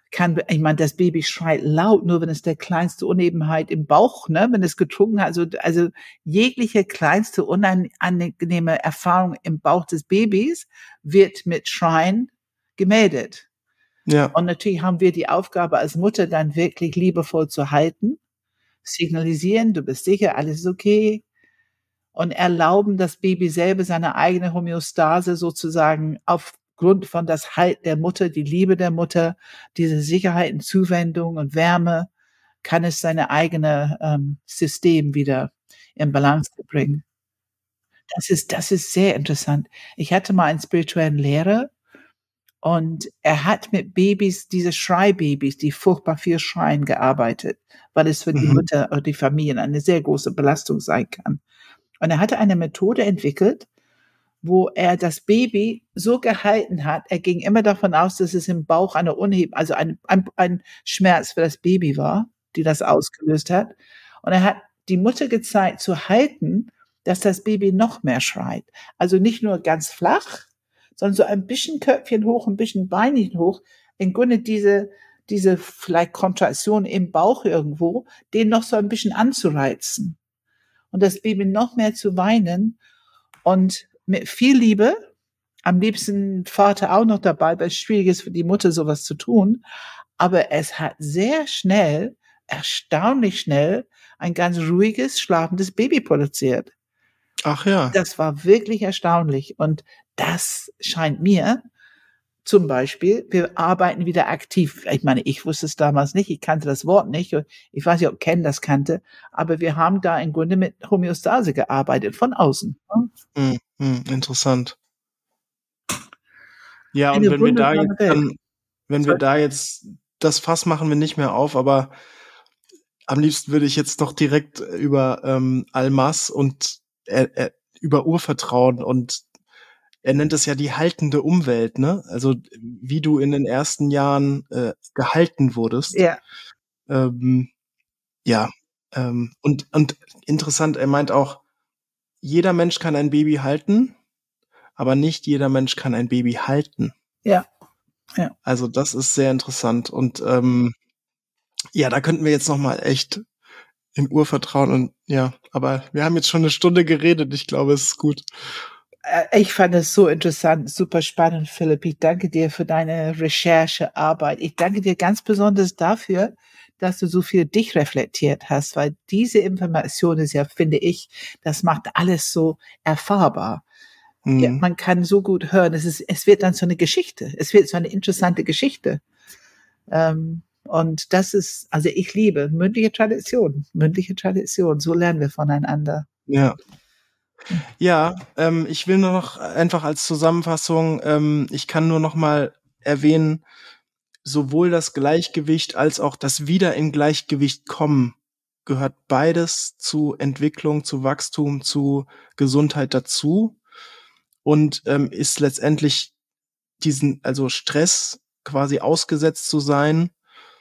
ich meine, das Baby schreit laut, nur wenn es der kleinste Unebenheit im Bauch, ne, wenn es getrunken hat, also jegliche kleinste unangenehme Erfahrung im Bauch des Babys wird mit Schreien gemeldet. Ja. Und natürlich haben wir die Aufgabe als Mutter dann wirklich liebevoll zu halten, signalisieren, du bist sicher, alles ist okay, und erlauben das Baby selber seine eigene Homöostase sozusagen aufgrund von das Halt der Mutter, die Liebe der Mutter, diese Sicherheit und Zuwendung und Wärme, kann es seine eigene System wieder in Balance bringen. Das ist sehr interessant. Ich hatte mal einen spirituellen Lehrer und er hat mit Babys, diese Schreibabys, die furchtbar viel schreien, gearbeitet, weil es für die Mutter oder die Familien eine sehr große Belastung sein kann. Und er hatte eine Methode entwickelt, wo er das Baby so gehalten hat, er ging immer davon aus, dass es im Bauch eine also ein Schmerz für das Baby war, die das ausgelöst hat. Und er hat die Mutter gezeigt, zu halten, dass das Baby noch mehr schreit. Also nicht nur ganz flach, sondern so ein bisschen Köpfchen hoch, ein bisschen Beinchen hoch. Im Grunde diese vielleicht Kontraktion im Bauch irgendwo, den noch so ein bisschen anzureizen. Und das Baby noch mehr zu weinen und mit viel Liebe, am liebsten Vater auch noch dabei, weil es schwierig ist für die Mutter sowas zu tun, aber es hat sehr schnell, erstaunlich schnell, ein ganz ruhiges, schlafendes Baby produziert. Ach ja. Das war wirklich erstaunlich und das scheint mir zum Beispiel, wir arbeiten wieder aktiv. Ich meine, ich wusste es damals nicht, ich kannte das Wort nicht. Ich weiß nicht, ob Ken das kannte, aber wir haben da im Grunde mit Homöostase gearbeitet, von außen. Interessant. Ja, und Eine wenn wir da wunderbare jetzt Welt. wir da jetzt, das Fass machen wir nicht mehr auf, aber am liebsten würde ich jetzt doch direkt über Almas und über Urvertrauen, und er nennt es ja die haltende Umwelt, ne? Also wie du in den ersten Jahren gehalten wurdest. Ja. Ja. Und interessant, er meint auch, jeder Mensch kann ein Baby halten, aber nicht jeder Mensch kann ein Baby halten. Ja. Ja. Also das ist sehr interessant. Und ja, da könnten wir jetzt noch mal echt in Urvertrauen und ja, aber wir haben jetzt schon eine Stunde geredet. Ich glaube, es ist gut. Ich fand es so interessant, super spannend, Philipp. Ich danke dir für deine Recherchearbeit. Ich danke dir ganz besonders dafür, dass du so viel dich reflektiert hast, weil diese Information ist ja, finde ich, das macht alles so erfahrbar. Ja, man kann so gut hören. Es wird dann so eine Geschichte. Es wird so eine interessante Geschichte. Und das ist, also ich liebe mündliche Tradition. Mündliche Tradition. So lernen wir voneinander. Ja. Ja, ich will nur noch einfach als Zusammenfassung, ich kann nur noch mal erwähnen, sowohl das Gleichgewicht als auch das Wieder in Gleichgewicht kommen gehört beides zu Entwicklung, zu Wachstum, zu Gesundheit dazu und ist letztendlich also Stress quasi ausgesetzt zu sein,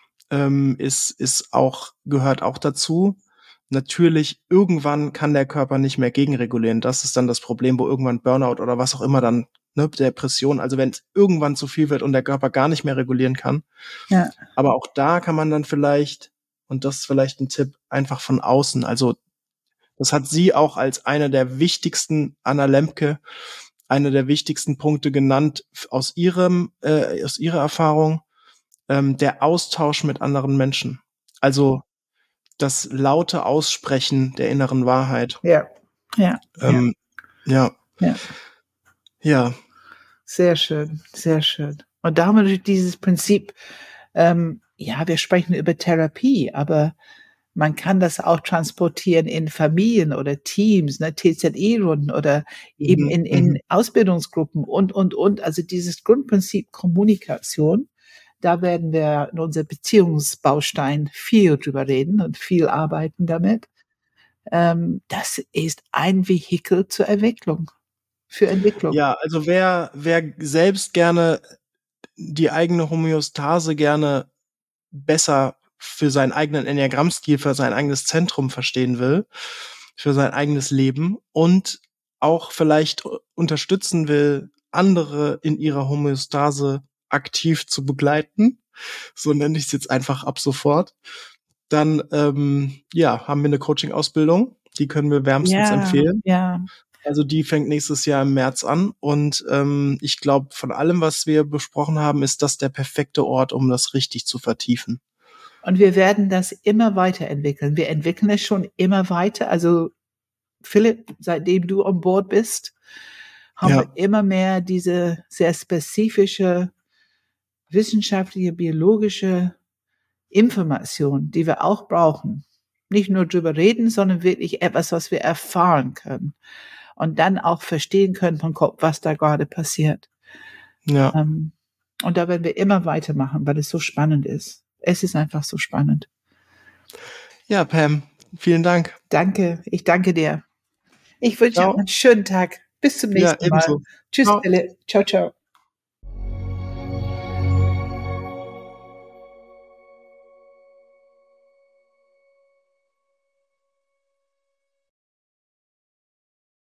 gehört auch dazu. Natürlich, irgendwann kann der Körper nicht mehr gegenregulieren. Das ist dann das Problem, wo irgendwann Burnout oder was auch immer dann, ne, Depression, also wenn es irgendwann zu viel wird und der Körper gar nicht mehr regulieren kann. Ja. Aber auch da kann man dann vielleicht, und das ist vielleicht ein Tipp, einfach von außen, also das hat sie auch als eine der wichtigsten, Anna Lembke, eine der wichtigsten Punkte genannt aus ihrer Erfahrung, der Austausch mit anderen Menschen. Also das laute Aussprechen der inneren Wahrheit. Ja. Ja. Ja. Ja. Sehr schön, sehr schön. Und da haben wir natürlich dieses Prinzip, ja, wir sprechen über Therapie, aber man kann das auch transportieren in Familien oder Teams, ne, TZI-Runden oder eben in Ausbildungsgruppen und. Also dieses Grundprinzip Kommunikation, da werden wir in unserem Beziehungsbaustein viel drüber reden und viel arbeiten damit. Das ist ein Vehikel zur Entwicklung, für Entwicklung. Ja, also wer selbst gerne die eigene Homöostase gerne besser für seinen eigenen Enneagrammstil, für sein eigenes Zentrum verstehen will, für sein eigenes Leben und auch vielleicht unterstützen will, andere in ihrer Homöostase aktiv zu begleiten, So nenne ich es jetzt einfach ab sofort. Dann haben wir eine Coaching-Ausbildung. Die können wir wärmstens empfehlen. Ja. Also die fängt nächstes Jahr im März an. Und ich glaube, von allem, was wir besprochen haben, ist das der perfekte Ort, um das richtig zu vertiefen. Und wir werden das immer weiterentwickeln. Wir entwickeln es schon immer weiter. Also Philipp, seitdem du an Bord bist, haben wir immer mehr diese sehr spezifische wissenschaftliche, biologische Information, die wir auch brauchen. Nicht nur drüber reden, sondern wirklich etwas, was wir erfahren können und dann auch verstehen können vom Kopf, was da gerade passiert. Ja. Und da werden wir immer weitermachen, weil es so spannend ist. Es ist einfach so spannend. Ja, Pam, vielen Dank. Danke, ich danke dir. Ich wünsche dir einen schönen Tag. Bis zum nächsten Mal. Ebenso. Tschüss, Ciao. Philipp. Ciao, ciao.